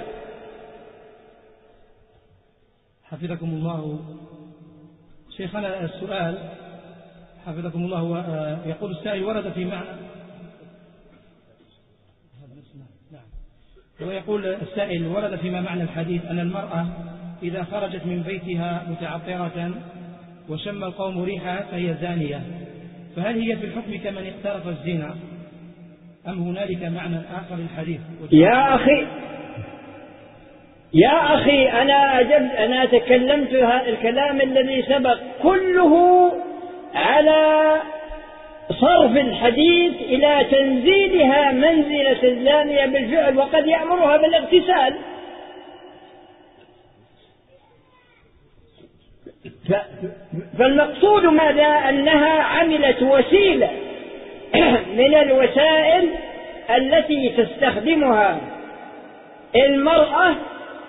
حفظكم الله شيخنا. السؤال حفظكم الله يقول السائل: ورد في معنى ويقول السائل ورد فيما معنى الحديث أن المرأة إذا خرجت من بيتها متعطرة وشم القوم ريحها فهي زانية، فهل هي في الحكم كمن اقترف الزنا أم هنالك معنى آخر الحديث؟ يا أخي يا أخي أنا أجبت أنا تكلمت الكلام الذي سبق كله على صرف الحديث إلى تنزيلها منزلة الزانية بالفعل، وقد يأمرها بالاغتسال. فالمقصود ماذا؟ أنها عملت وسيلة من الوسائل التي تستخدمها المرأة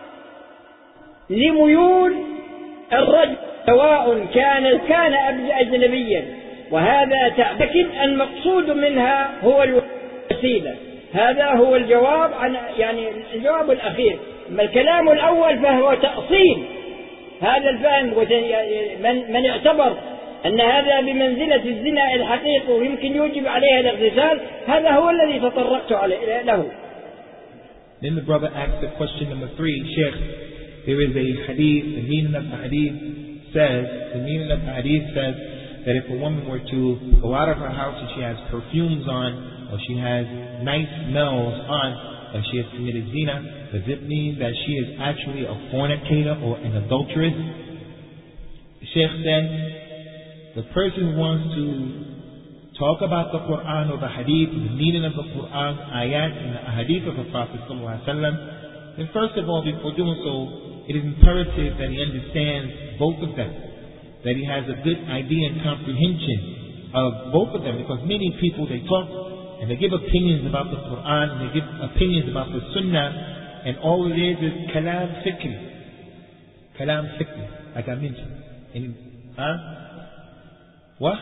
لميول الرجل، سواء كان كان أجنبيا، وهذا لكن المقصود منها هو الوسيلة. هذا هو الجواب عن يعني الجواب الأخير. أما الكلام الأول فهو تأصيل هذا الفهم. من من اعتبر أن هذا بمنزلة الزنا الحقيقي ويمكن يوجب عليها الاغتسال، هذا هو الذي تطرقت عليه له. Then the brother asked the question number three, Sheikh, there is a hadith, the meaning of the hadith says, the meaning of the hadith says that if a woman were to go out of her house and she has perfumes on, or she has nice smells on, that she has committed zina, does it mean that she is actually a fornicator or an adulteress? The Sheikh said, the person who wants to talk about the Quran or the Hadith, the meaning of the Quran, ayat and the Hadith of the Prophet ﷺ, then first of all, before doing so, it is imperative that he understands both of them, that he has a good idea and comprehension of both of them, because many people, they talk and they give opinions about the Quran and they give opinions about the Sunnah, and all it is is kalam fikri, kalam fikri, like I mentioned. And, huh? What?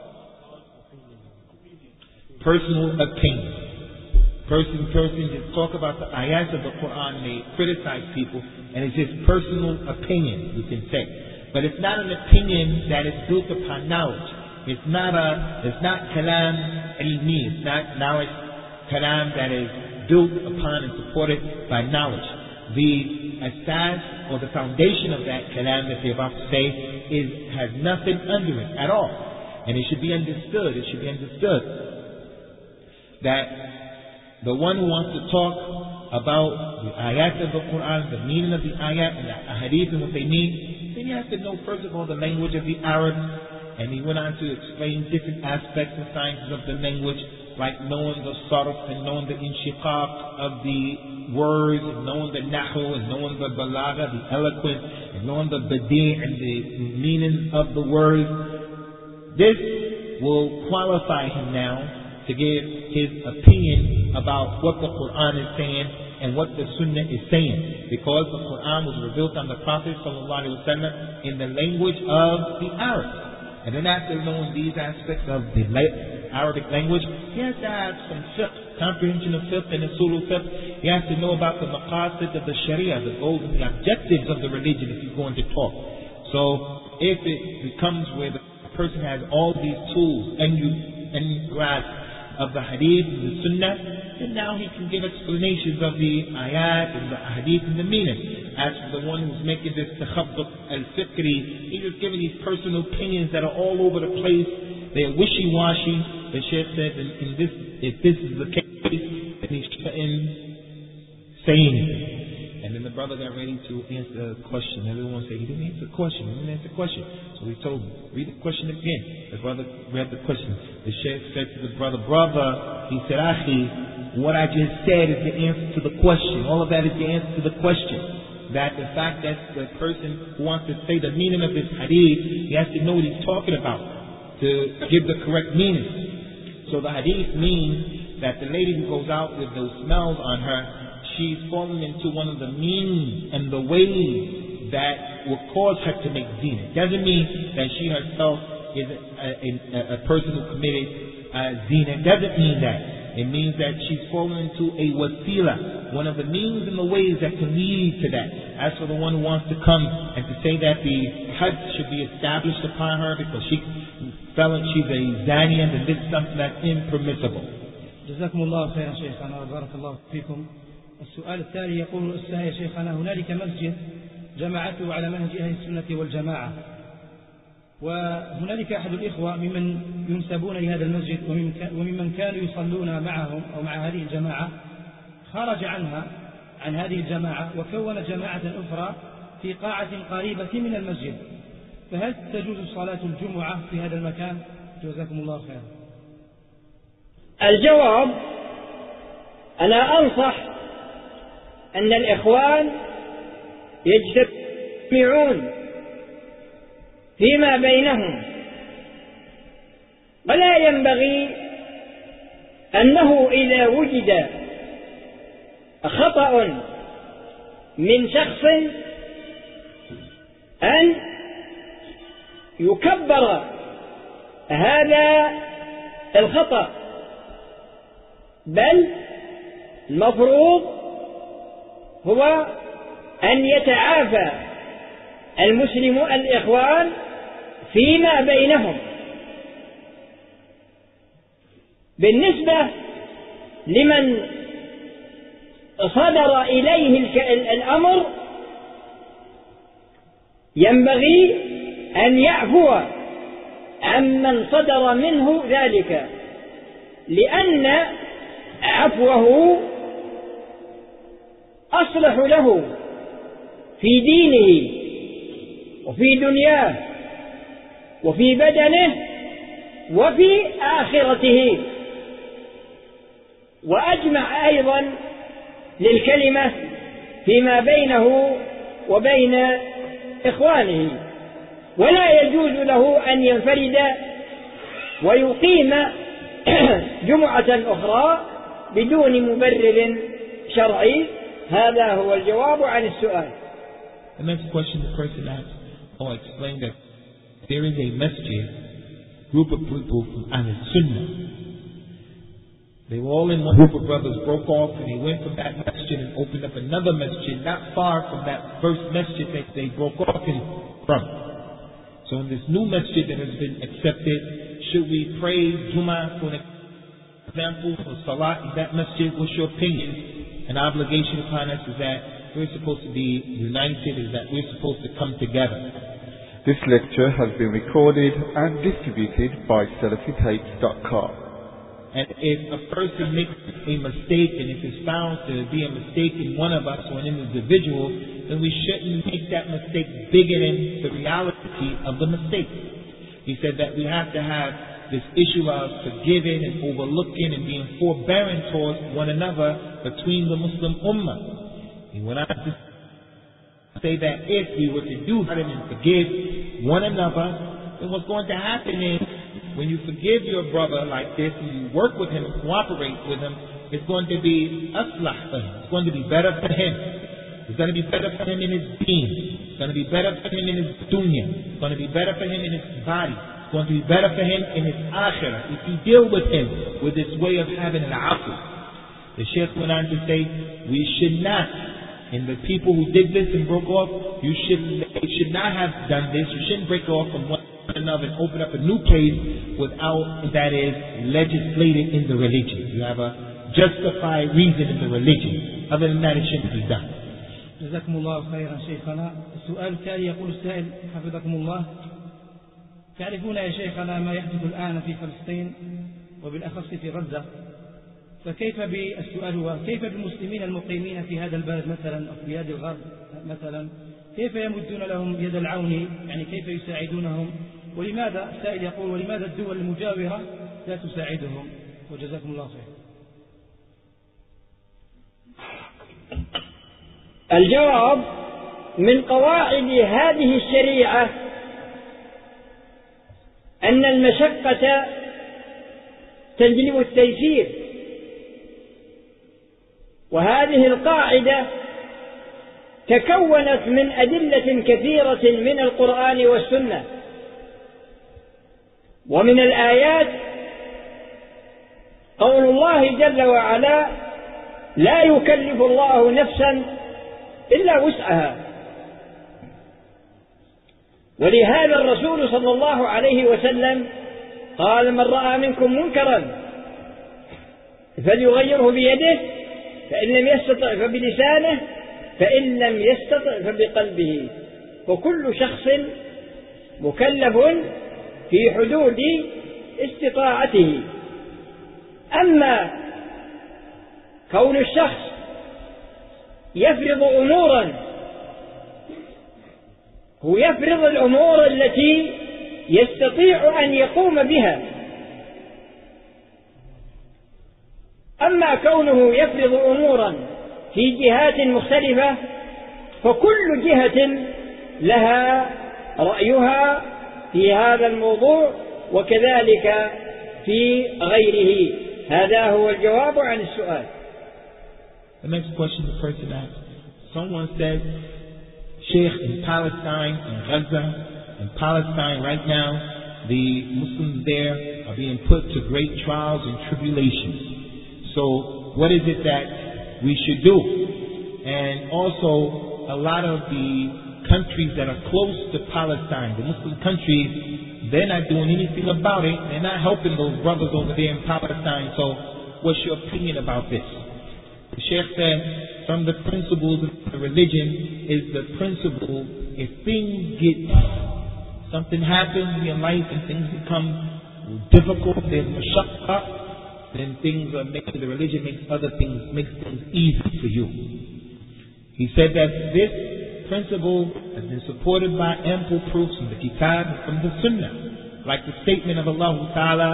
Personal opinion. Person, person just talk about the ayats of the Quran, they criticize people, and it's just personal opinion, you can say. But it's not an opinion that is built upon knowledge. It's not a, it's not kalam ilmi, it's not knowledge, kalam that is built upon and supported by knowledge. The asas, or the foundation of that kalam that they're about to say, is, has nothing under it at all. And it should be understood, it should be understood that the one who wants to talk about the ayat of the Quran, the meaning of the ayat and the hadith and what they mean, then he has to know first of all the language of the Arabs. And he went on to explain different aspects and sciences of the language, like knowing the sarf and knowing the inshiqaq of the words, and knowing the nahu and knowing the balagha, the eloquence, and knowing the badi' and the meaning of the words. This will qualify him now to give his opinion about what the Quran is saying and what the Sunnah is saying, because the Quran was revealed on the Prophet ﷺ in the language of the Arabs. And then after knowing these aspects of the Arabic language, he has to have some fiqh, comprehension of fiqh and usul fiqh. He has to know about the maqasid of the Sharia, the goals and the objectives of the religion if he's going to talk. So if it becomes where the person has all these tools and you and grasp of the hadith and the sunnah, then now he can give explanations of the ayat and the hadith and the meaning. As for the one who's making this takhabbut al-fikri, he's just giving these personal opinions that are all over the place. They're wishy-washy. The Shaykh said, in, in this, if this is the case, then he shouldn't say anything. And then the brother got ready to answer the question. Everyone said, he didn't answer the question, he didn't answer the question. So we told him, read the question again. The brother read the question. The Shaykh said to the brother, brother, he said, Akhi, what I just said is the answer to the question. All of that is the answer to the question. That the fact that the person who wants to say the meaning of this hadith, he has to know what he's talking about to give the correct meaning. So the hadith means that the lady who goes out with those smells on her, she's fallen into one of the means and the ways that will cause her to make zina. It doesn't mean that she herself is a, a, a person who committed uh, zina. It doesn't mean that. It means that she's fallen into a wasila, one of the means and the ways that can lead to that. As for the one who wants to come and to say that the hajj should be established upon her because she fell and she's a zaniya, then this is something that's impermissible. جزاكم الله خيرا شيخنا وبارك الله فيكم. السؤال التالي يقول السائل شيخنا: هنالك مسجد جماعته على منهج أهل السنة والجماعة، وهنالك أحد الإخوة ممن ينسبون لهذا المسجد وممن كانوا يصلون معهم أو مع هذه الجماعة خرج عنها عن هذه الجماعة وكون جماعة أخرى في قاعة قريبة من المسجد، فهل تجوز صلاة الجمعة في هذا المكان؟ جزاكم الله خيرا. الجواب: أنا أنصح أن الإخوان يجتمعون فيما بينهم، ولا ينبغي أنه إذا وجد خطأ من شخص أن يكبر هذا الخطأ، بل المفروض هو أن يتعافى المسلم الإخوان فيما بينهم. بالنسبة لمن صدر إليه الأمر ينبغي أن يعفو عمن صدر منه ذلك، لأن عفوه أصلح له في دينه وفي دنياه وفي بدنه وفي آخرته، وأجمع أيضا للكلمة فيما بينه وبين إخوانه. ولا يجوز له أن ينفرد ويقيم جمعة أخرى بدون مبرر شرعي. هذا هو الجواب عن السؤال. The next question the person asked, or explained that there is a masjid, group of people from Ahlul Sunnah. They were all in one group of brothers, broke off, and they went from that masjid and opened up another masjid not far from that first masjid that they broke off in from. So in this new masjid that has been accepted, should we pray Jummah, for an example, for Salat in that masjid? What's your opinion? An obligation upon us is that we're supposed to be united, is that we're supposed to come together. This lecture has been recorded and distributed by Salafi Tapes dot com. And if a person makes a mistake, and if it's found to be a mistake in one of us or an individual, then we shouldn't make that mistake bigger than the reality of the mistake. He said that we have to have this issue of forgiving and overlooking and being forbearing towards one another between the Muslim Ummah. He went on to say that if we were to do that and forgive one another, then what's going to happen is when you forgive your brother like this and you work with him and cooperate with him, it's going to be aslah for him. It's going to be better for him. It's going to be better for him in his deen. It's going to be better for him in his dunya. It's going to be better for him in his body. It's going to be better for him in his akhirah if you deal with him with this way of having an afu. The Shaykh went on to say, we should not, and the people who did this and broke off, you should, they should not have done this. You shouldn't break off from one another and open up a new place without, that is, legislated in the religion. You have a justified reason in the religion. Other than that, it shouldn't be done. جزاكم الله خيرا شيخنا. السؤال التالي يقول السائل حفظكم الله: تعرفون يا شيخنا ما يحدث الآن في فلسطين وبالأخص في غزة، فكيف بالسؤال هو كيف بالمسلمين المقيمين في هذا البلد مثلا أو في بلاد الغرب مثلا، كيف يمدون لهم يد العون، يعني كيف يساعدونهم، ولماذا السائل يقول ولماذا الدول المجاورة لا تساعدهم؟ وجزاكم الله خير. الجواب: من قواعد هذه الشريعة أن المشقة تجلب التيسير، وهذه القاعدة تكونت من أدلة كثيرة من القرآن والسنة، ومن الآيات قول الله جل وعلا: لا يكلف الله نفسا إلا وسعها. ولهذا الرسول صلى الله عليه وسلم قال: من رأى منكم منكرا فليغيره بيده، فإن لم يستطع فبلسانه، فإن لم يستطع فبقلبه. وكل شخص مكلف في حدود استطاعته. أما كون الشخص يفرض أمورا، هو يفرض الأمور التي يستطيع أن يقوم بها. أما كونه يفرض أمورا في جهات مختلفة فكل جهة لها رأيها في هذا الموضوع، وكذلك في غيره. هذا هو الجواب عن السؤال. The next question the person asked, someone said, Sheikh, in Palestine, in Gaza, in Palestine right now, the Muslims there are being put to great trials and tribulations. So what is it that we should do? And also, a lot of the countries that are close to Palestine, the Muslim countries, they're not doing anything about it. They're not helping those brothers over there in Palestine. So what's your opinion about this? The Sheikh said, from the principles of the religion is the principle, if things get, something happens in your life and things become difficult, there's mashaqqa, then things are making, the religion makes other things, makes things easy for you. He said that this principle has been supported by ample proofs from the Kitab and from the Sunnah. Like the statement of Allah Ta'ala,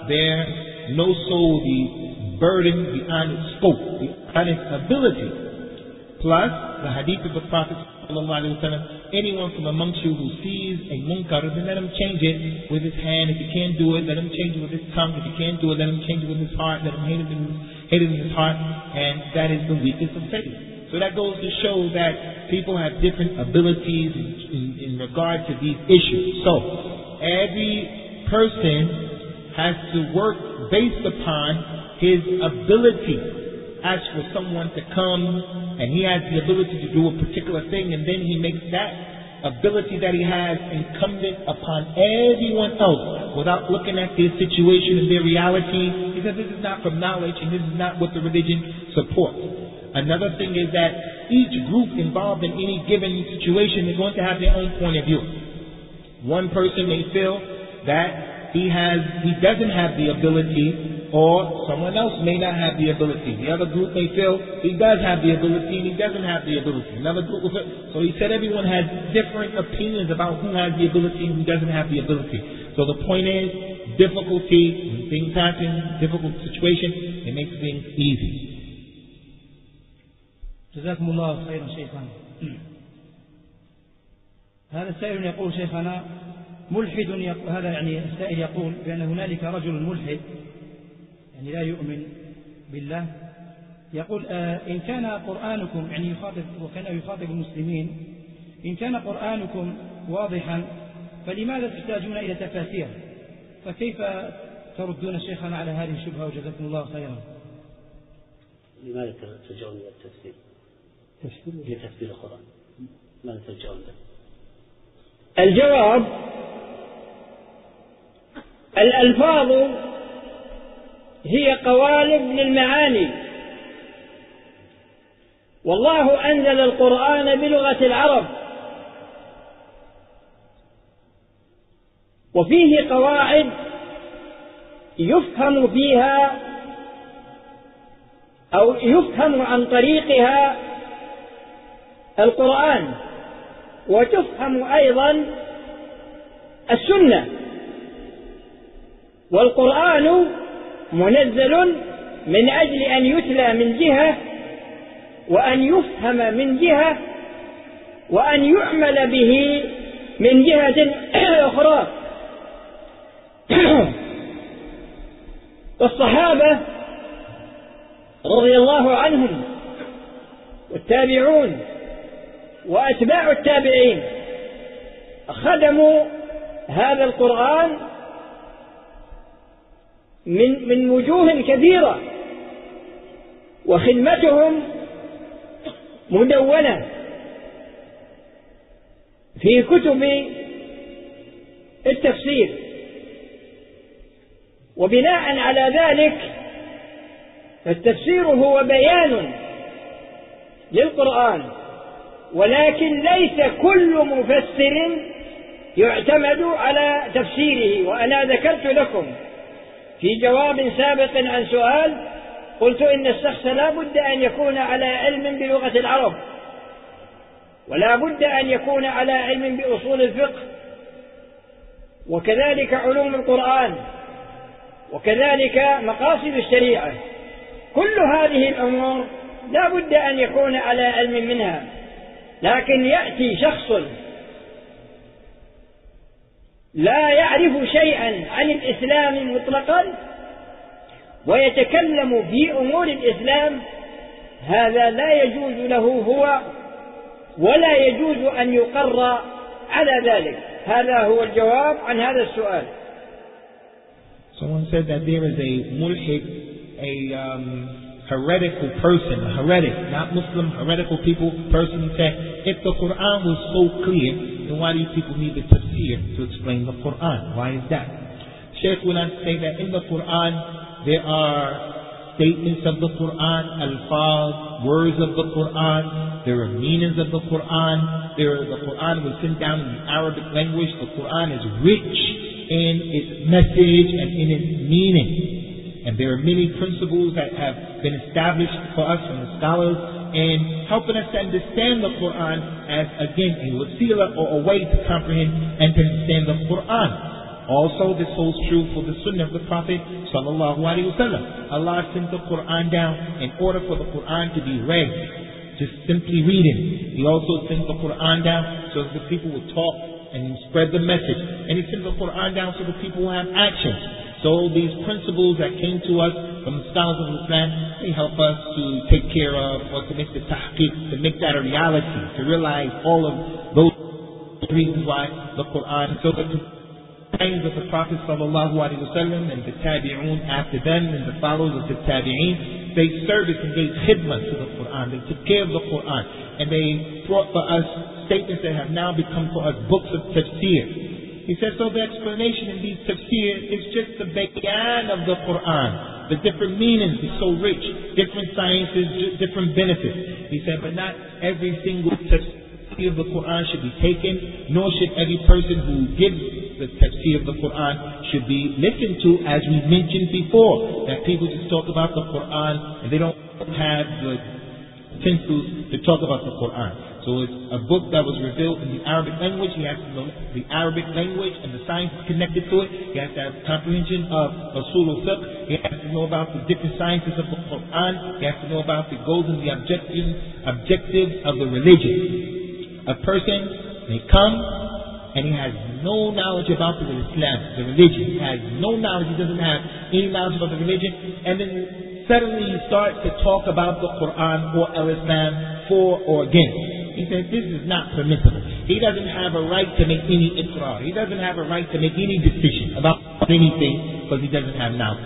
there no soul the burden beyond its scope, beyond its ability. Plus, the hadith of the Prophet ﷺ, anyone from amongst you who sees a munkar, then let him change it with his hand. If he can't do it, let him change it with his tongue. If he can't do it, let him change it with his heart. Let him hate it in his, hate it in his heart. And that is the weakest of faith. So that goes to show that people have different abilities in, in, in regard to these issues. So, every person has to work based upon his ability. Ask for someone to come and he has the ability to do a particular thing, and then he makes that ability that he has incumbent upon everyone else without looking at their situation and their reality, because this is not from knowledge and this is not what the religion supports. Another thing is that each group involved in any given situation is going to have their own point of view. One person may feel that he has, he doesn't have the ability, or someone else may not have the ability. The other group may feel he does have the ability and he doesn't have the ability. Another group will feel, so he said everyone has different opinions about who has the ability and who doesn't have the ability. So the point is, difficulty, when things happen, difficult situation, it makes things easy. جزاكم الله خيرا شيخنا. هذا السائل يقول شيخنا ملحد يقول، هذا يعني السائل يقول بأن هنالك رجل ملحد يعني لا يؤمن بالله، يقول آه إن كان قرآنكم يعني يخاطب وكان يخاطب المسلمين، إن كان قرآنكم واضحا فلماذا تحتاجون إلى تفاسير؟ فكيف تردون شيخنا على هذه الشبهة وجزاكم الله خيرا؟ لماذا ترجعون إلى التفسير؟ لتفسير القرآن ماذا ترجعون له؟ الجواب: الألفاظ هي قوالب للمعاني، والله أنزل القرآن بلغة العرب، وفيه قواعد يفهم فيها أو يفهم عن طريقها القرآن، وتفهم أيضا السنة. والقرآن منزل من أجل أن يتلى من جهة، وأن يفهم من جهة، وأن يعمل به من جهة أخرى. والصحابة رضي الله عنهم والتابعون وأتباع التابعين خدموا هذا القرآن من من وجوه كثيرة، وخدمتهم مدونة في كتب التفسير. وبناء على ذلك فالتفسير هو بيان للقرآن، ولكن ليس كل مفسر يعتمد على تفسيره. وأنا ذكرت لكم في جواب سابق عن سؤال قلت إن الشخص لا بد أن يكون على علم بلغة العرب، ولا بد أن يكون على علم بأصول الفقه، وكذلك علوم القرآن، وكذلك مقاصد الشريعة. كل هذه الأمور لا بد أن يكون على علم منها. لكن يأتي شخص لا يعرف شيئا عن الإسلام مطلقا ويتكلم في أمور الإسلام، هذا لا يجوز له هو ولا يجوز أن يقر على ذلك. هذا هو الجواب عن هذا السؤال. Someone said that there is a mulhid, a um, heretical person, a heretic, not Muslim, heretical people, person. He said, if the Quran was so clear, then why do you people need the tafsir to explain the Quran? Why is that? Shaykh went on to say that in the Quran, there are statements of the Quran, al-faz, words of the Quran, there are meanings of the Quran, there are, the Quran was sent down in the Arabic language. The Quran is rich in its message and in its meaning. And there are many principles that have been established for us from the scholars in helping us to understand the Quran as, again, a wasila or a way to comprehend and to understand the Quran. Also, this holds true for the Sunnah of the Prophet sallallahu alaihi wasallam. Allah sent the Quran down in order for the Quran to be read, just simply reading. He also sent the Quran down so that the people would talk and spread the message. And He sent the Quran down so that people will have action. So these principles that came to us from the scholars of Islam, they help us to take care of, or to make the tahqiq, to make that a reality, to realize all of those reasons why the Quran. So the times of the Prophet sallallahu alaihi wasallam and the tabi'un after them and the followers of the tabi'in, they service and gave khidmah to the Quran. They took care of the Quran, and they brought for us statements that have now become for us books of tafsir. He said, so the explanation in these tafsir is just the bayan of the Quran. The different meanings is so rich, different sciences, different benefits. He said, but not every single tafsir of the Quran should be taken, nor should every person who gives the tafsir of the Quran should be listened to, as we mentioned before, that people just talk about the Quran and they don't have the utensils to talk about the Quran. So it's a book that was revealed in the Arabic language. He has to know the Arabic language and the sciences connected to it. He has to have comprehension of usul al-fiqh. He has to know about the different sciences of the Quran. He has to know about the goals and the objectives, objectives of the religion. A person may come and he has no knowledge about the Islam, the religion. He has no knowledge. He doesn't have any knowledge about the religion. And then suddenly he starts to talk about the Quran or al-Islam for or against. He said this is not permissible. He doesn't have a right to make any iqrar. He doesn't have a right to make any decision about anything because he doesn't have knowledge.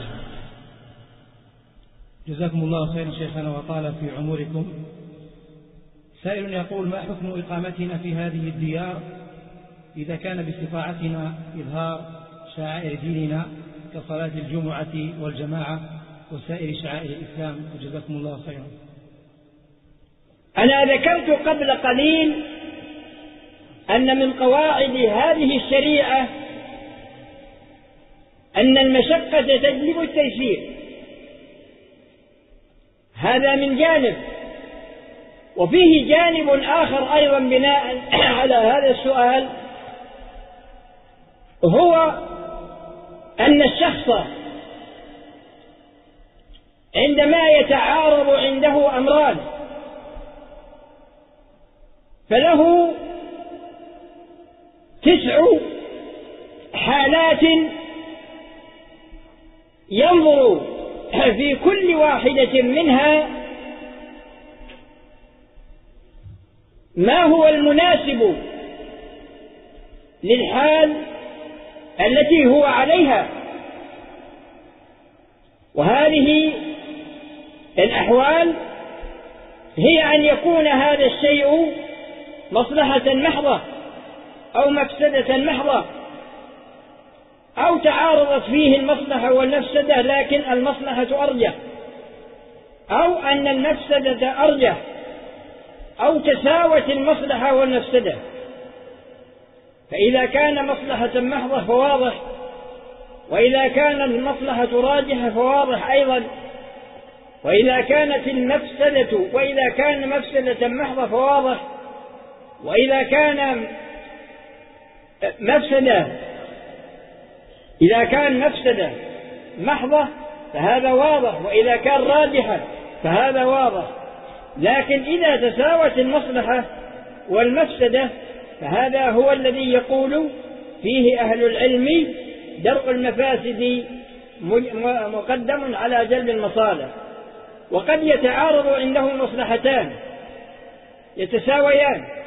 جزاكم الله خيرا شيخنا وطال في عمركم. سائل يقول: ما حكم إقامتنا في هذه الديار إذا كان باستطاعتنا إظهار شعائر ديننا كصلاة الجمعة والجماعة وسائر شعائر الإسلام؟ وجزاكم الله خيرا. أنا ذكرت قبل قليل أن من قواعد هذه الشريعة أن المشقة تجلب التيسير. هذا من جانب، وفيه جانب آخر أيضا بناء على هذا السؤال، هو أن الشخص عندما يتعارض عنده أمران فله تسع حالات ينظر في كل واحدة منها ما هو المناسب للحال التي هو عليها. وهذه الأحوال هي أن يكون هذا الشيء مصلحة محضة أو مفسدة محضة، أو تعارضت فيه المصلحة والمفسدة لكن المصلحة أرجح، أو أن المفسدة أرجح، أو تساوت المصلحة والمفسدة. فإذا كان مصلحة محضة فواضح، وإذا كان المصلحة راجحة فواضح أيضا، وإذا كانت المفسدة وإذا كان مفسدة محضة فواضح، وإذا كان مفسدة إذا كان مفسدة محضة فهذا واضح، وإذا كان راجحة فهذا واضح. لكن إذا تساوت المصلحة والمفسدة فهذا هو الذي يقول فيه أهل العلم درء المفاسد مقدم على جلب المصالح. وقد يتعارض عندهم مصلحتان يتساويان،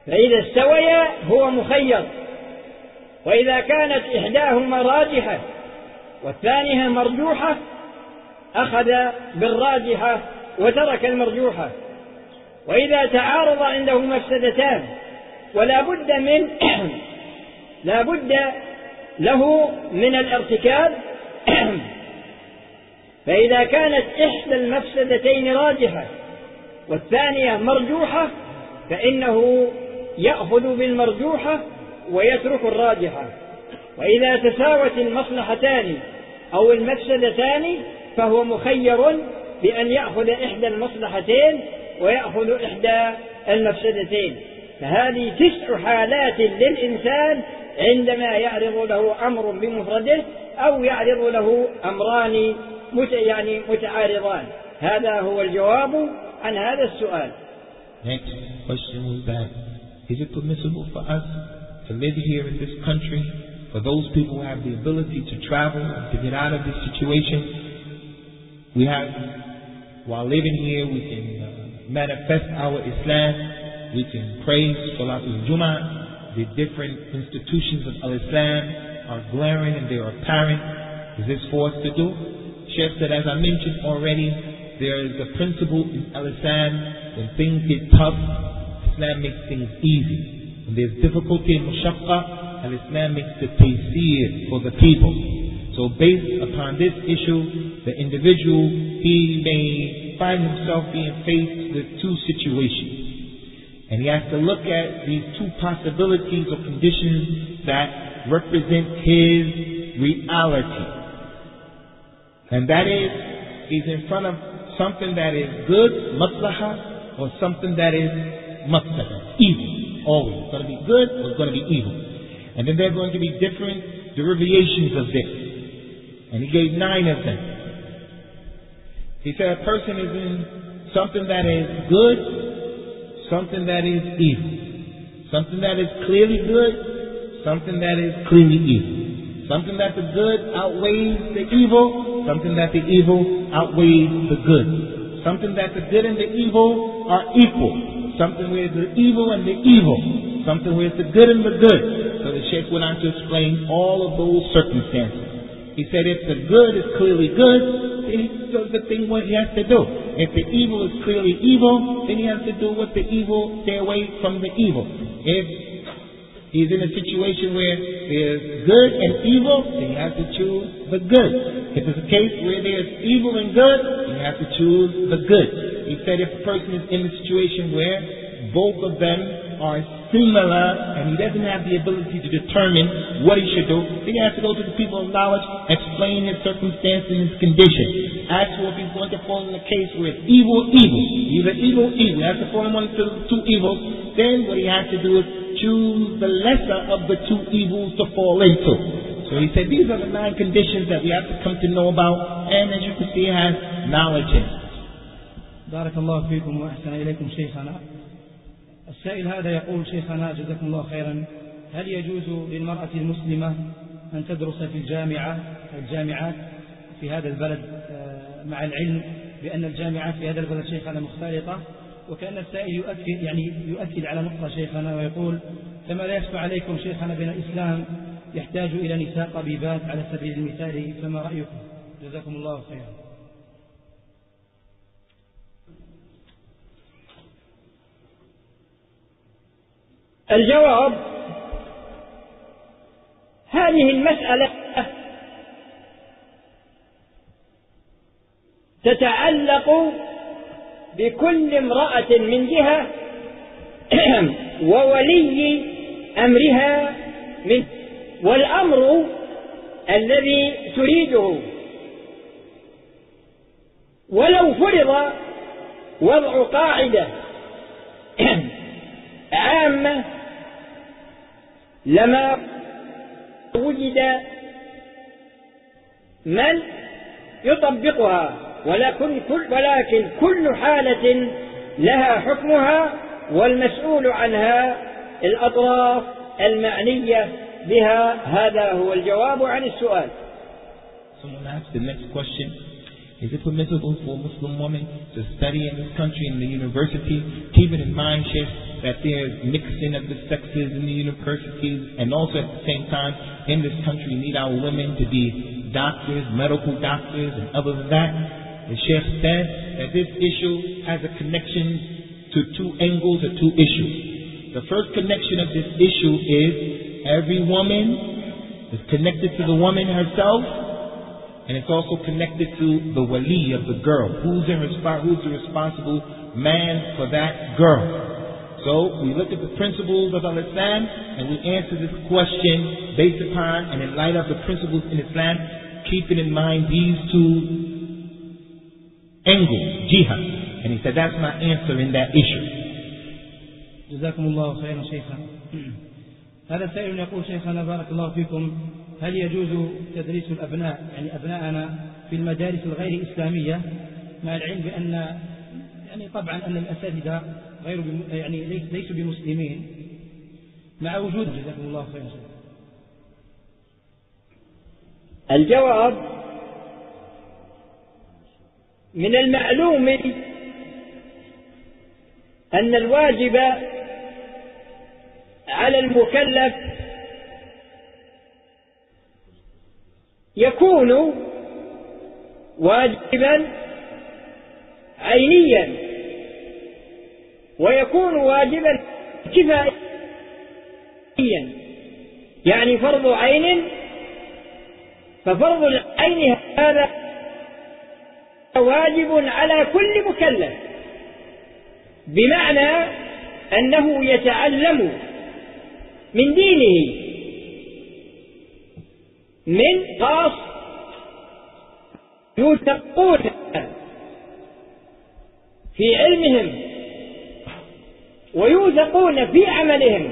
فإذا استويا هو مخير. وإذا كانت إحداهما راجحة والثانية مرجوحة أخذ بالراجحة وترك المرجوحة. وإذا تعارض عنده مفسدتان ولا بد من لا بد له من الارتكاب فإذا كانت إحدى المفسدتين راجحة والثانية مرجوحة فإنه يأخذ بالمرجوحة ويترك الراجحة. وإذا تساوت المصلحتان أو المفسدتان فهو مخير بأن يأخذ إحدى المصلحتين ويأخذ إحدى المفسدتين. فهذه تسع حالات للإنسان عندما يعرض له أمر بمفرده أو يعرض له أمران يعني متعارضان. هذا هو الجواب عن هذا السؤال. Next question was that, is it permissible for us to live here in this country, for those people who have the ability to travel and to get out of this situation? We have, while living here, we can uh, manifest our Islam, we can praise Salatul Jummah. The different institutions of Al-Islam are glaring and they are apparent. Is this for us to do? Sheikh said, as I mentioned already, there is a principle in Al-Islam, when things get tough, Islam makes things easy. When there's difficulty in Mushaqqa, Al-Islam makes the taysir for the people. So based upon this issue, the individual, he may find himself being faced with two situations. And he has to look at these two possibilities or conditions that represent his reality. And that is, he's in front of something that is good, maslaha, or something that is mafsada, evil. Always. It's going to be good or it's going to be evil. And then there are going to be different derivations of this. And he gave nine of them. He said a person is in something that is good, something that is evil. Something that is clearly good, something that is clearly evil. Something that the good outweighs the evil, something that the evil outweighs the good. Something that the good and the evil are equal. Something where the evil and the evil. Something where it's the good and the good. So the Shaykh went on to explain all of those circumstances. He said if the good is clearly good, then he does the thing what he has to do. If the evil is clearly evil, then he has to do what the evil, stay away from the evil. If he's in a situation where there's good and evil, then he has to choose the good. If it's a case where there's evil and good, then you have to choose the good. He said if a person is in a situation where both of them are similar and he doesn't have the ability to determine what he should do, then he has to go to the people of knowledge, explain his circumstance and his condition. Ask for if he's going to fall in a case where it's evil, evil. Either evil, evil. He has to fall in one of the two evils. Then what he has to do is choose the lesser of the two evils to fall into. So he said these are the nine conditions that we have to come to know about, and as you can see, he has knowledge in it. بارك الله فيكم وأحسن إليكم شيخنا. السائل هذا يقول شيخنا جزاكم الله خيرا، هل يجوز للمرأة المسلمة أن تدرس في الجامعة الجامعات في هذا البلد مع العلم بأن الجامعات في هذا البلد شيخنا مختلطة؟ وكأن السائل يؤكد يعني يؤكد على نقطة شيخنا ويقول كما لا يخفى عليكم شيخنا بأن الإسلام يحتاج إلى نساء طبيبات على سبيل المثال، فما رأيكم؟ جزاكم الله خيرا. الجواب: هذه المسألة تتعلق بكل امرأة من جهة وولي أمرها من، والأمر الذي تريده ولو فرض وضع قاعدة عامة لما وجد من يطبقها، ولكن كل, ولكن كل حالة لها حكمها والمسؤول عنها الأطراف المعنية بها. هذا هو الجواب عن السؤال. Someone asked the next question. Is it permissible for a Muslim woman to study in this country in the university, keeping in mind, Sheikh, that there's mixing of the sexes in the universities, and also at the same time, in this country we need our women to be doctors, medical doctors, and other than that? The Sheikh said that this issue has a connection to two angles or two issues. The first connection of this issue is every woman is connected to the woman herself, and it's also connected to the wali of the girl. Who's, in resp- who's the responsible man for that girl? So we look at the principles of Al-Islam and we answer this question based upon and in light of the principles in Islam, keeping in mind these two angles, jihad. And he said that's my answer in that issue. جزاكم الله خيرا شيخنا. هذا سائل يقول شيخنا بارك الله فيكم، هل يجوز تدريس الأبناء يعني أبناءنا في المدارس الغير إسلامية مع العلم بأن يعني طبعا أن الأساتذة غير بم... يعني ليسوا بمسلمين مع وجود جزاكم الله خيرا شيخ؟ الجواب: من المعلوم أن الواجب على المكلف يكون واجبا عينيا ويكون واجبا كفائيا، يعني فرض عين، ففرض العين هذا واجب على كل مكلف، بمعنى أنه يتعلم من دينه من خاص يوثقون في علمهم ويوثقون في عملهم.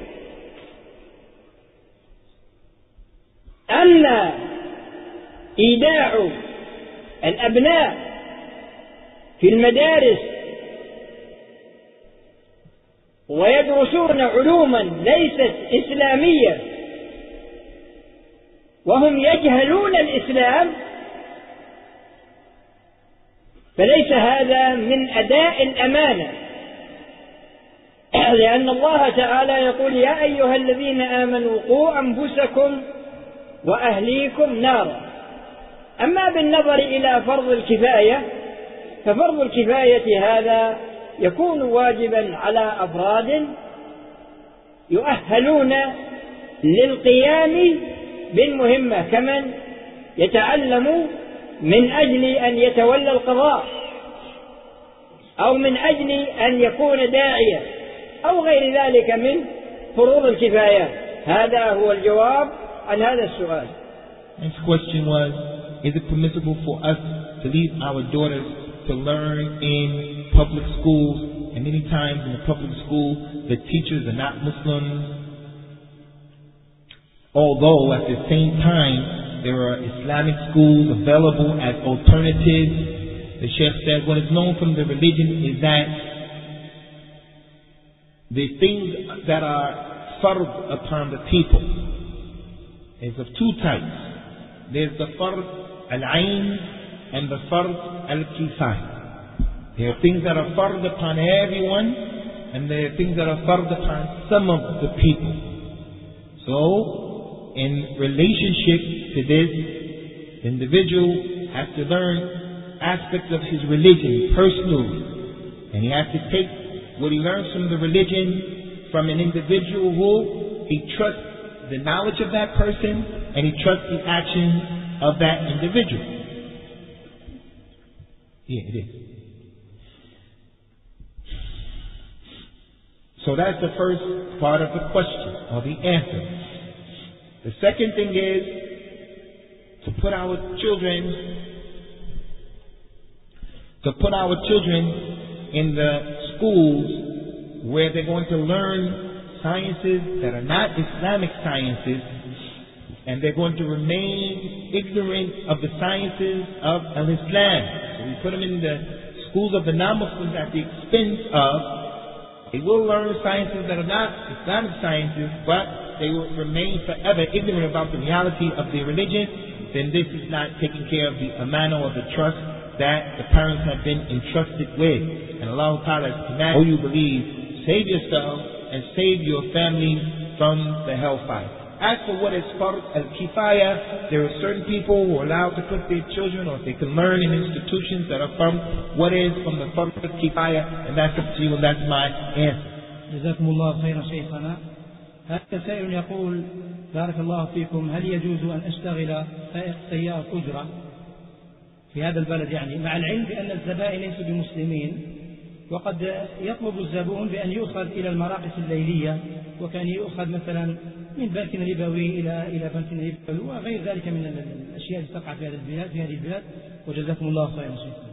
أما إيداع الأبناء في المدارس ويدرسون علوما ليست إسلامية وهم يجهلون الإسلام، فليس هذا من أداء الأمانة، لأن الله تعالى يقول: يا أيها الذين آمنوا قوا أنفسكم وأهليكم نارا. أما بالنظر إلى فرض الكفاية ففرض الكفاية هذا يكون واجبا على أفراد يؤهلون للقيام بالمهمة، كمن يتعلم من أجل أن يتولى القضاء أو من أجل أن يكون داعيا أو غير ذلك من فروض الكفاية. هذا هو الجواب عن هذا السؤال. Next question was, is it permissible for us to leave our daughters to learn in public schools, and many times in the public school the teachers are not Muslims, although at the same time there are Islamic schools available as alternatives? The Sheikh said what is known from the religion is that the things that are fard upon the people is of two types. There's the fard al-ayn and the fard al-kifaya. There are things that are fard upon everyone, and there are things that are fard upon some of the people. So, in relationship to this, the individual has to learn aspects of his religion personally, and he has to take what he learns from the religion from an individual who he trusts the knowledge of that person and he trusts the actions of that individual. Yeah, it is. So that's the first part of the question or the answer. The second thing is to put our children to put our children in the schools where they're going to learn sciences that are not Islamic sciences, and they're going to remain ignorant of the sciences of Al-Islam. So we put them in the schools of the non-Muslims at the expense of, they will learn sciences that are not Islamic sciences, but they will remain forever ignorant about the reality of their religion, then this is not taking care of the amana or the trust that the parents have been entrusted with. And Allah Ta'ala has commanded, oh, you believe, save yourself and save your family from the hellfire. As for what is fard al-kifaya, there are certain people who are allowed to put their children, or if they can learn in institutions that are from what is from the fard al-kifaya, and that's up to you, and that's my answer. جزاكم الله خيرا شيخنا. هذا سائل يقول: بارك الله فيكم، هل يجوز أن أشتغل سائق سيارة أجرة في هذا البلد، يعني مع العلم بأن الزبائن ليسوا بمسلمين، وقد يطلب الزبون بأن يؤخذ إلى المراقص الليلية، وكان يؤخذ مثلا من بنك ربوي إلى إلى بنك ربوي وغير ذلك من الأشياء التي تقع في هذه البلاد في هذه البلاد وجزاكم الله خيرا شيخنا.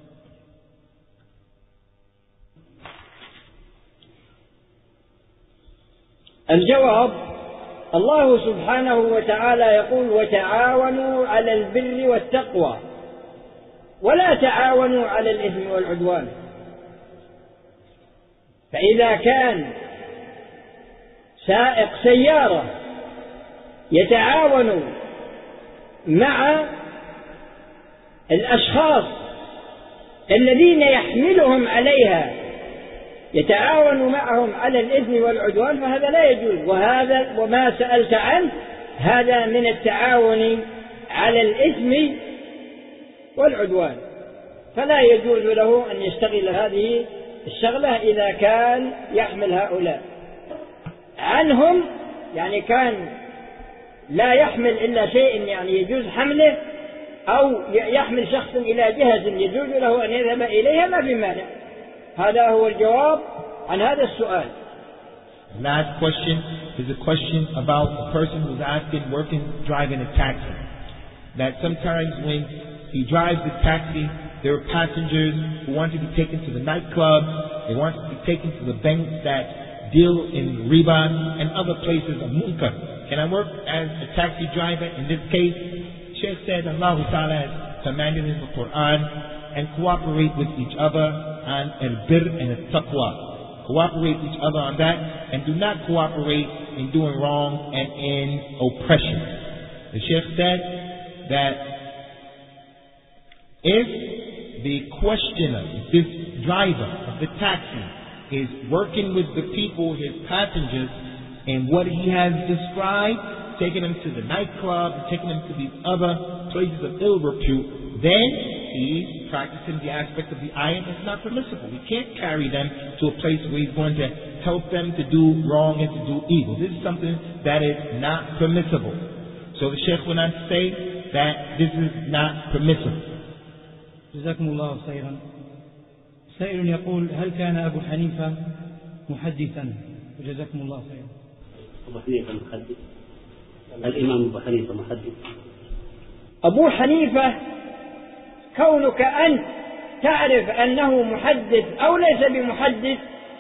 الجواب: الله سبحانه وتعالى يقول: وتعاونوا على البر والتقوى ولا تعاونوا على الإثم والعدوان. فإذا كان سائق سيارة يتعاون مع الأشخاص الذين يحملهم عليها، يتعاون معهم على الإثم والعدوان، فهذا لا يجوز. وهذا وما سألت عنه هذا من التعاون على الإثم والعدوان، فلا يجوز له أن يشتغل هذه الشغلة إذا كان يحمل هؤلاء عنهم، يعني كان لا يحمل إلا شيء يعني يجوز حمله، أو يحمل شخص إلى جهة يجوز له أن يذهب إليها، ما في مانع. هذا هو الجواب عن هذا السؤال. The last question is a question about a person who's asking, working, driving a taxi. That sometimes when he drives the taxi, there are passengers who want to be taken to the nightclub, they want to be taken to the banks that deal in riba and other places of munkar. Can I work as a taxi driver? In this case, Shaykh said Allah Ta'ala has commanded in the Quran, and cooperate with each other on al-bir and al-taqwa. Cooperate with each other on that, and do not cooperate in doing wrong and in oppression. The Shaykh said that if the questioner, if this driver of the taxi is working with the people, his passengers, and what he has described, taking them to the nightclub, taking them to these other places of ill repute, then he's practicing the aspect of the ayah. It's not permissible. We can't carry them to a place where he's going to help them to do wrong and to do evil. This is something that is not permissible. So the Shaykh went on to say that this is not permissible. جزاكم الله خيرا. سائل يقول: هل كان أبو حنيفة محدثا؟ وجزاكم الله خيرا. أبو حنيفة محدث؟ الإمام أبو حنيفة محدث؟ أبو حنيفة، كونك أنت تعرف أنه محدث أو ليس بمحدث،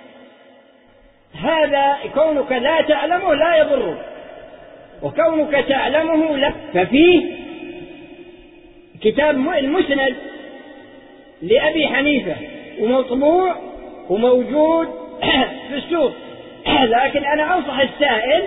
هذا كونك لا تعلمه لا يضرك، وكونك تعلمه لا. ففيه كتاب المسند لأبي حنيفة ومطبوع وموجود في السوق، لكن أنا أنصح السائل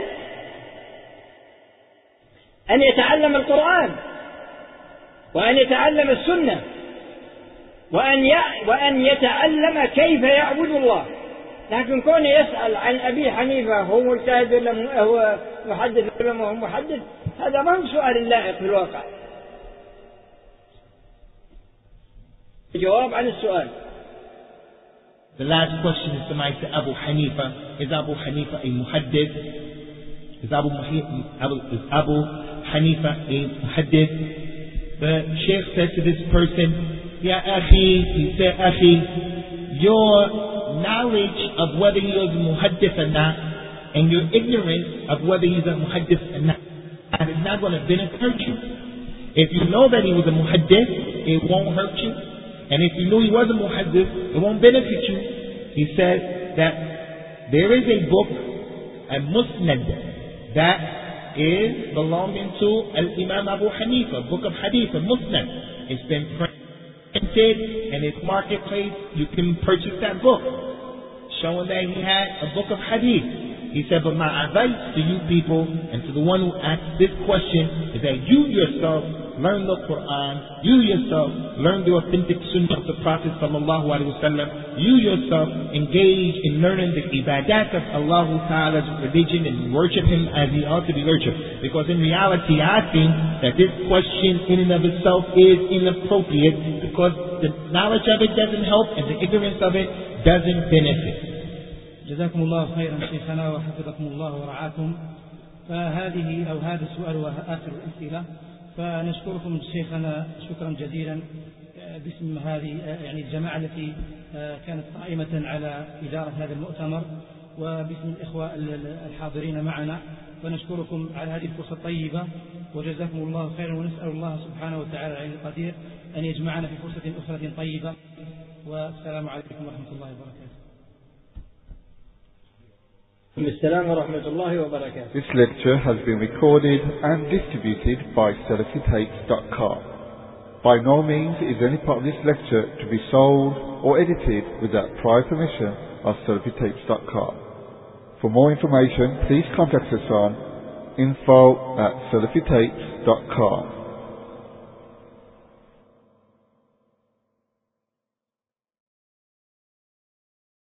أن يتعلم القرآن وأن يتعلم السنة وأن وأن يتعلم كيف يعبد الله. لكن كون يسأل عن أبي حنيفة هو مجتهد ولا هو محدث ولا ما هو محدث، هذا ما هو سؤال لائق في الواقع. جواب عن السؤال. The last question is somebody to Abu Hanifa. Is Abu Hanifa a muhaddith? Is Abu, is Abu Hanifa a muhaddith? The Shaykh said to this person, Ya akhi, he said, akhi, your knowledge of whether he was a muhaddith or not, and your ignorance of whether he's a muhaddith or not, that is not going to benefit you. If you know that he was a muhaddith, it won't hurt you. And if you knew he was a muhaddith, it won't benefit you. He said that there is a book, a musnad, that is belonging to Al-Imam Abu Hanifa, book of hadith, a musnad. It's been printed in its marketplace. You can purchase that book, showing that he had a book of hadith. He said, but my advice to you people and to the one who asked this question is that you yourself learn the Quran, you yourself learn the authentic sunnah of the Prophet sallallahu alaihi wasallam, you yourself engage in learning the ibadat of Allah Ta'ala's religion and worship Him as He ought to be worshipped. Because in reality, I think that this question in and of itself is inappropriate because the knowledge of it doesn't help and the ignorance of it doesn't benefit. جزاكم الله خيرا شيخنا وحفظكم الله ورعاكم. فهذه أو هذا السؤال وآخر الأسئلة، فنشكركم شيخنا شكرا جزيلا باسم هذه يعني الجماعة التي كانت قائمة على إدارة هذا المؤتمر وباسم الإخوة الحاضرين معنا، فنشكركم على هذه الفرصة الطيبة وجزاكم الله خيرا، ونسأل الله سبحانه وتعالى العلي القدير أن يجمعنا في فرصة أخرى طيبة، والسلام عليكم ورحمة الله وبركاته. السلام ورحمة الله وبركاته. This lecture has been recorded and distributed by Salafi Tapes dot com. By no means is any part of this lecture to be sold or edited without prior permission of Salafi Tapes dot com. For more information, please contact us on info at Salafi Tapes dot com.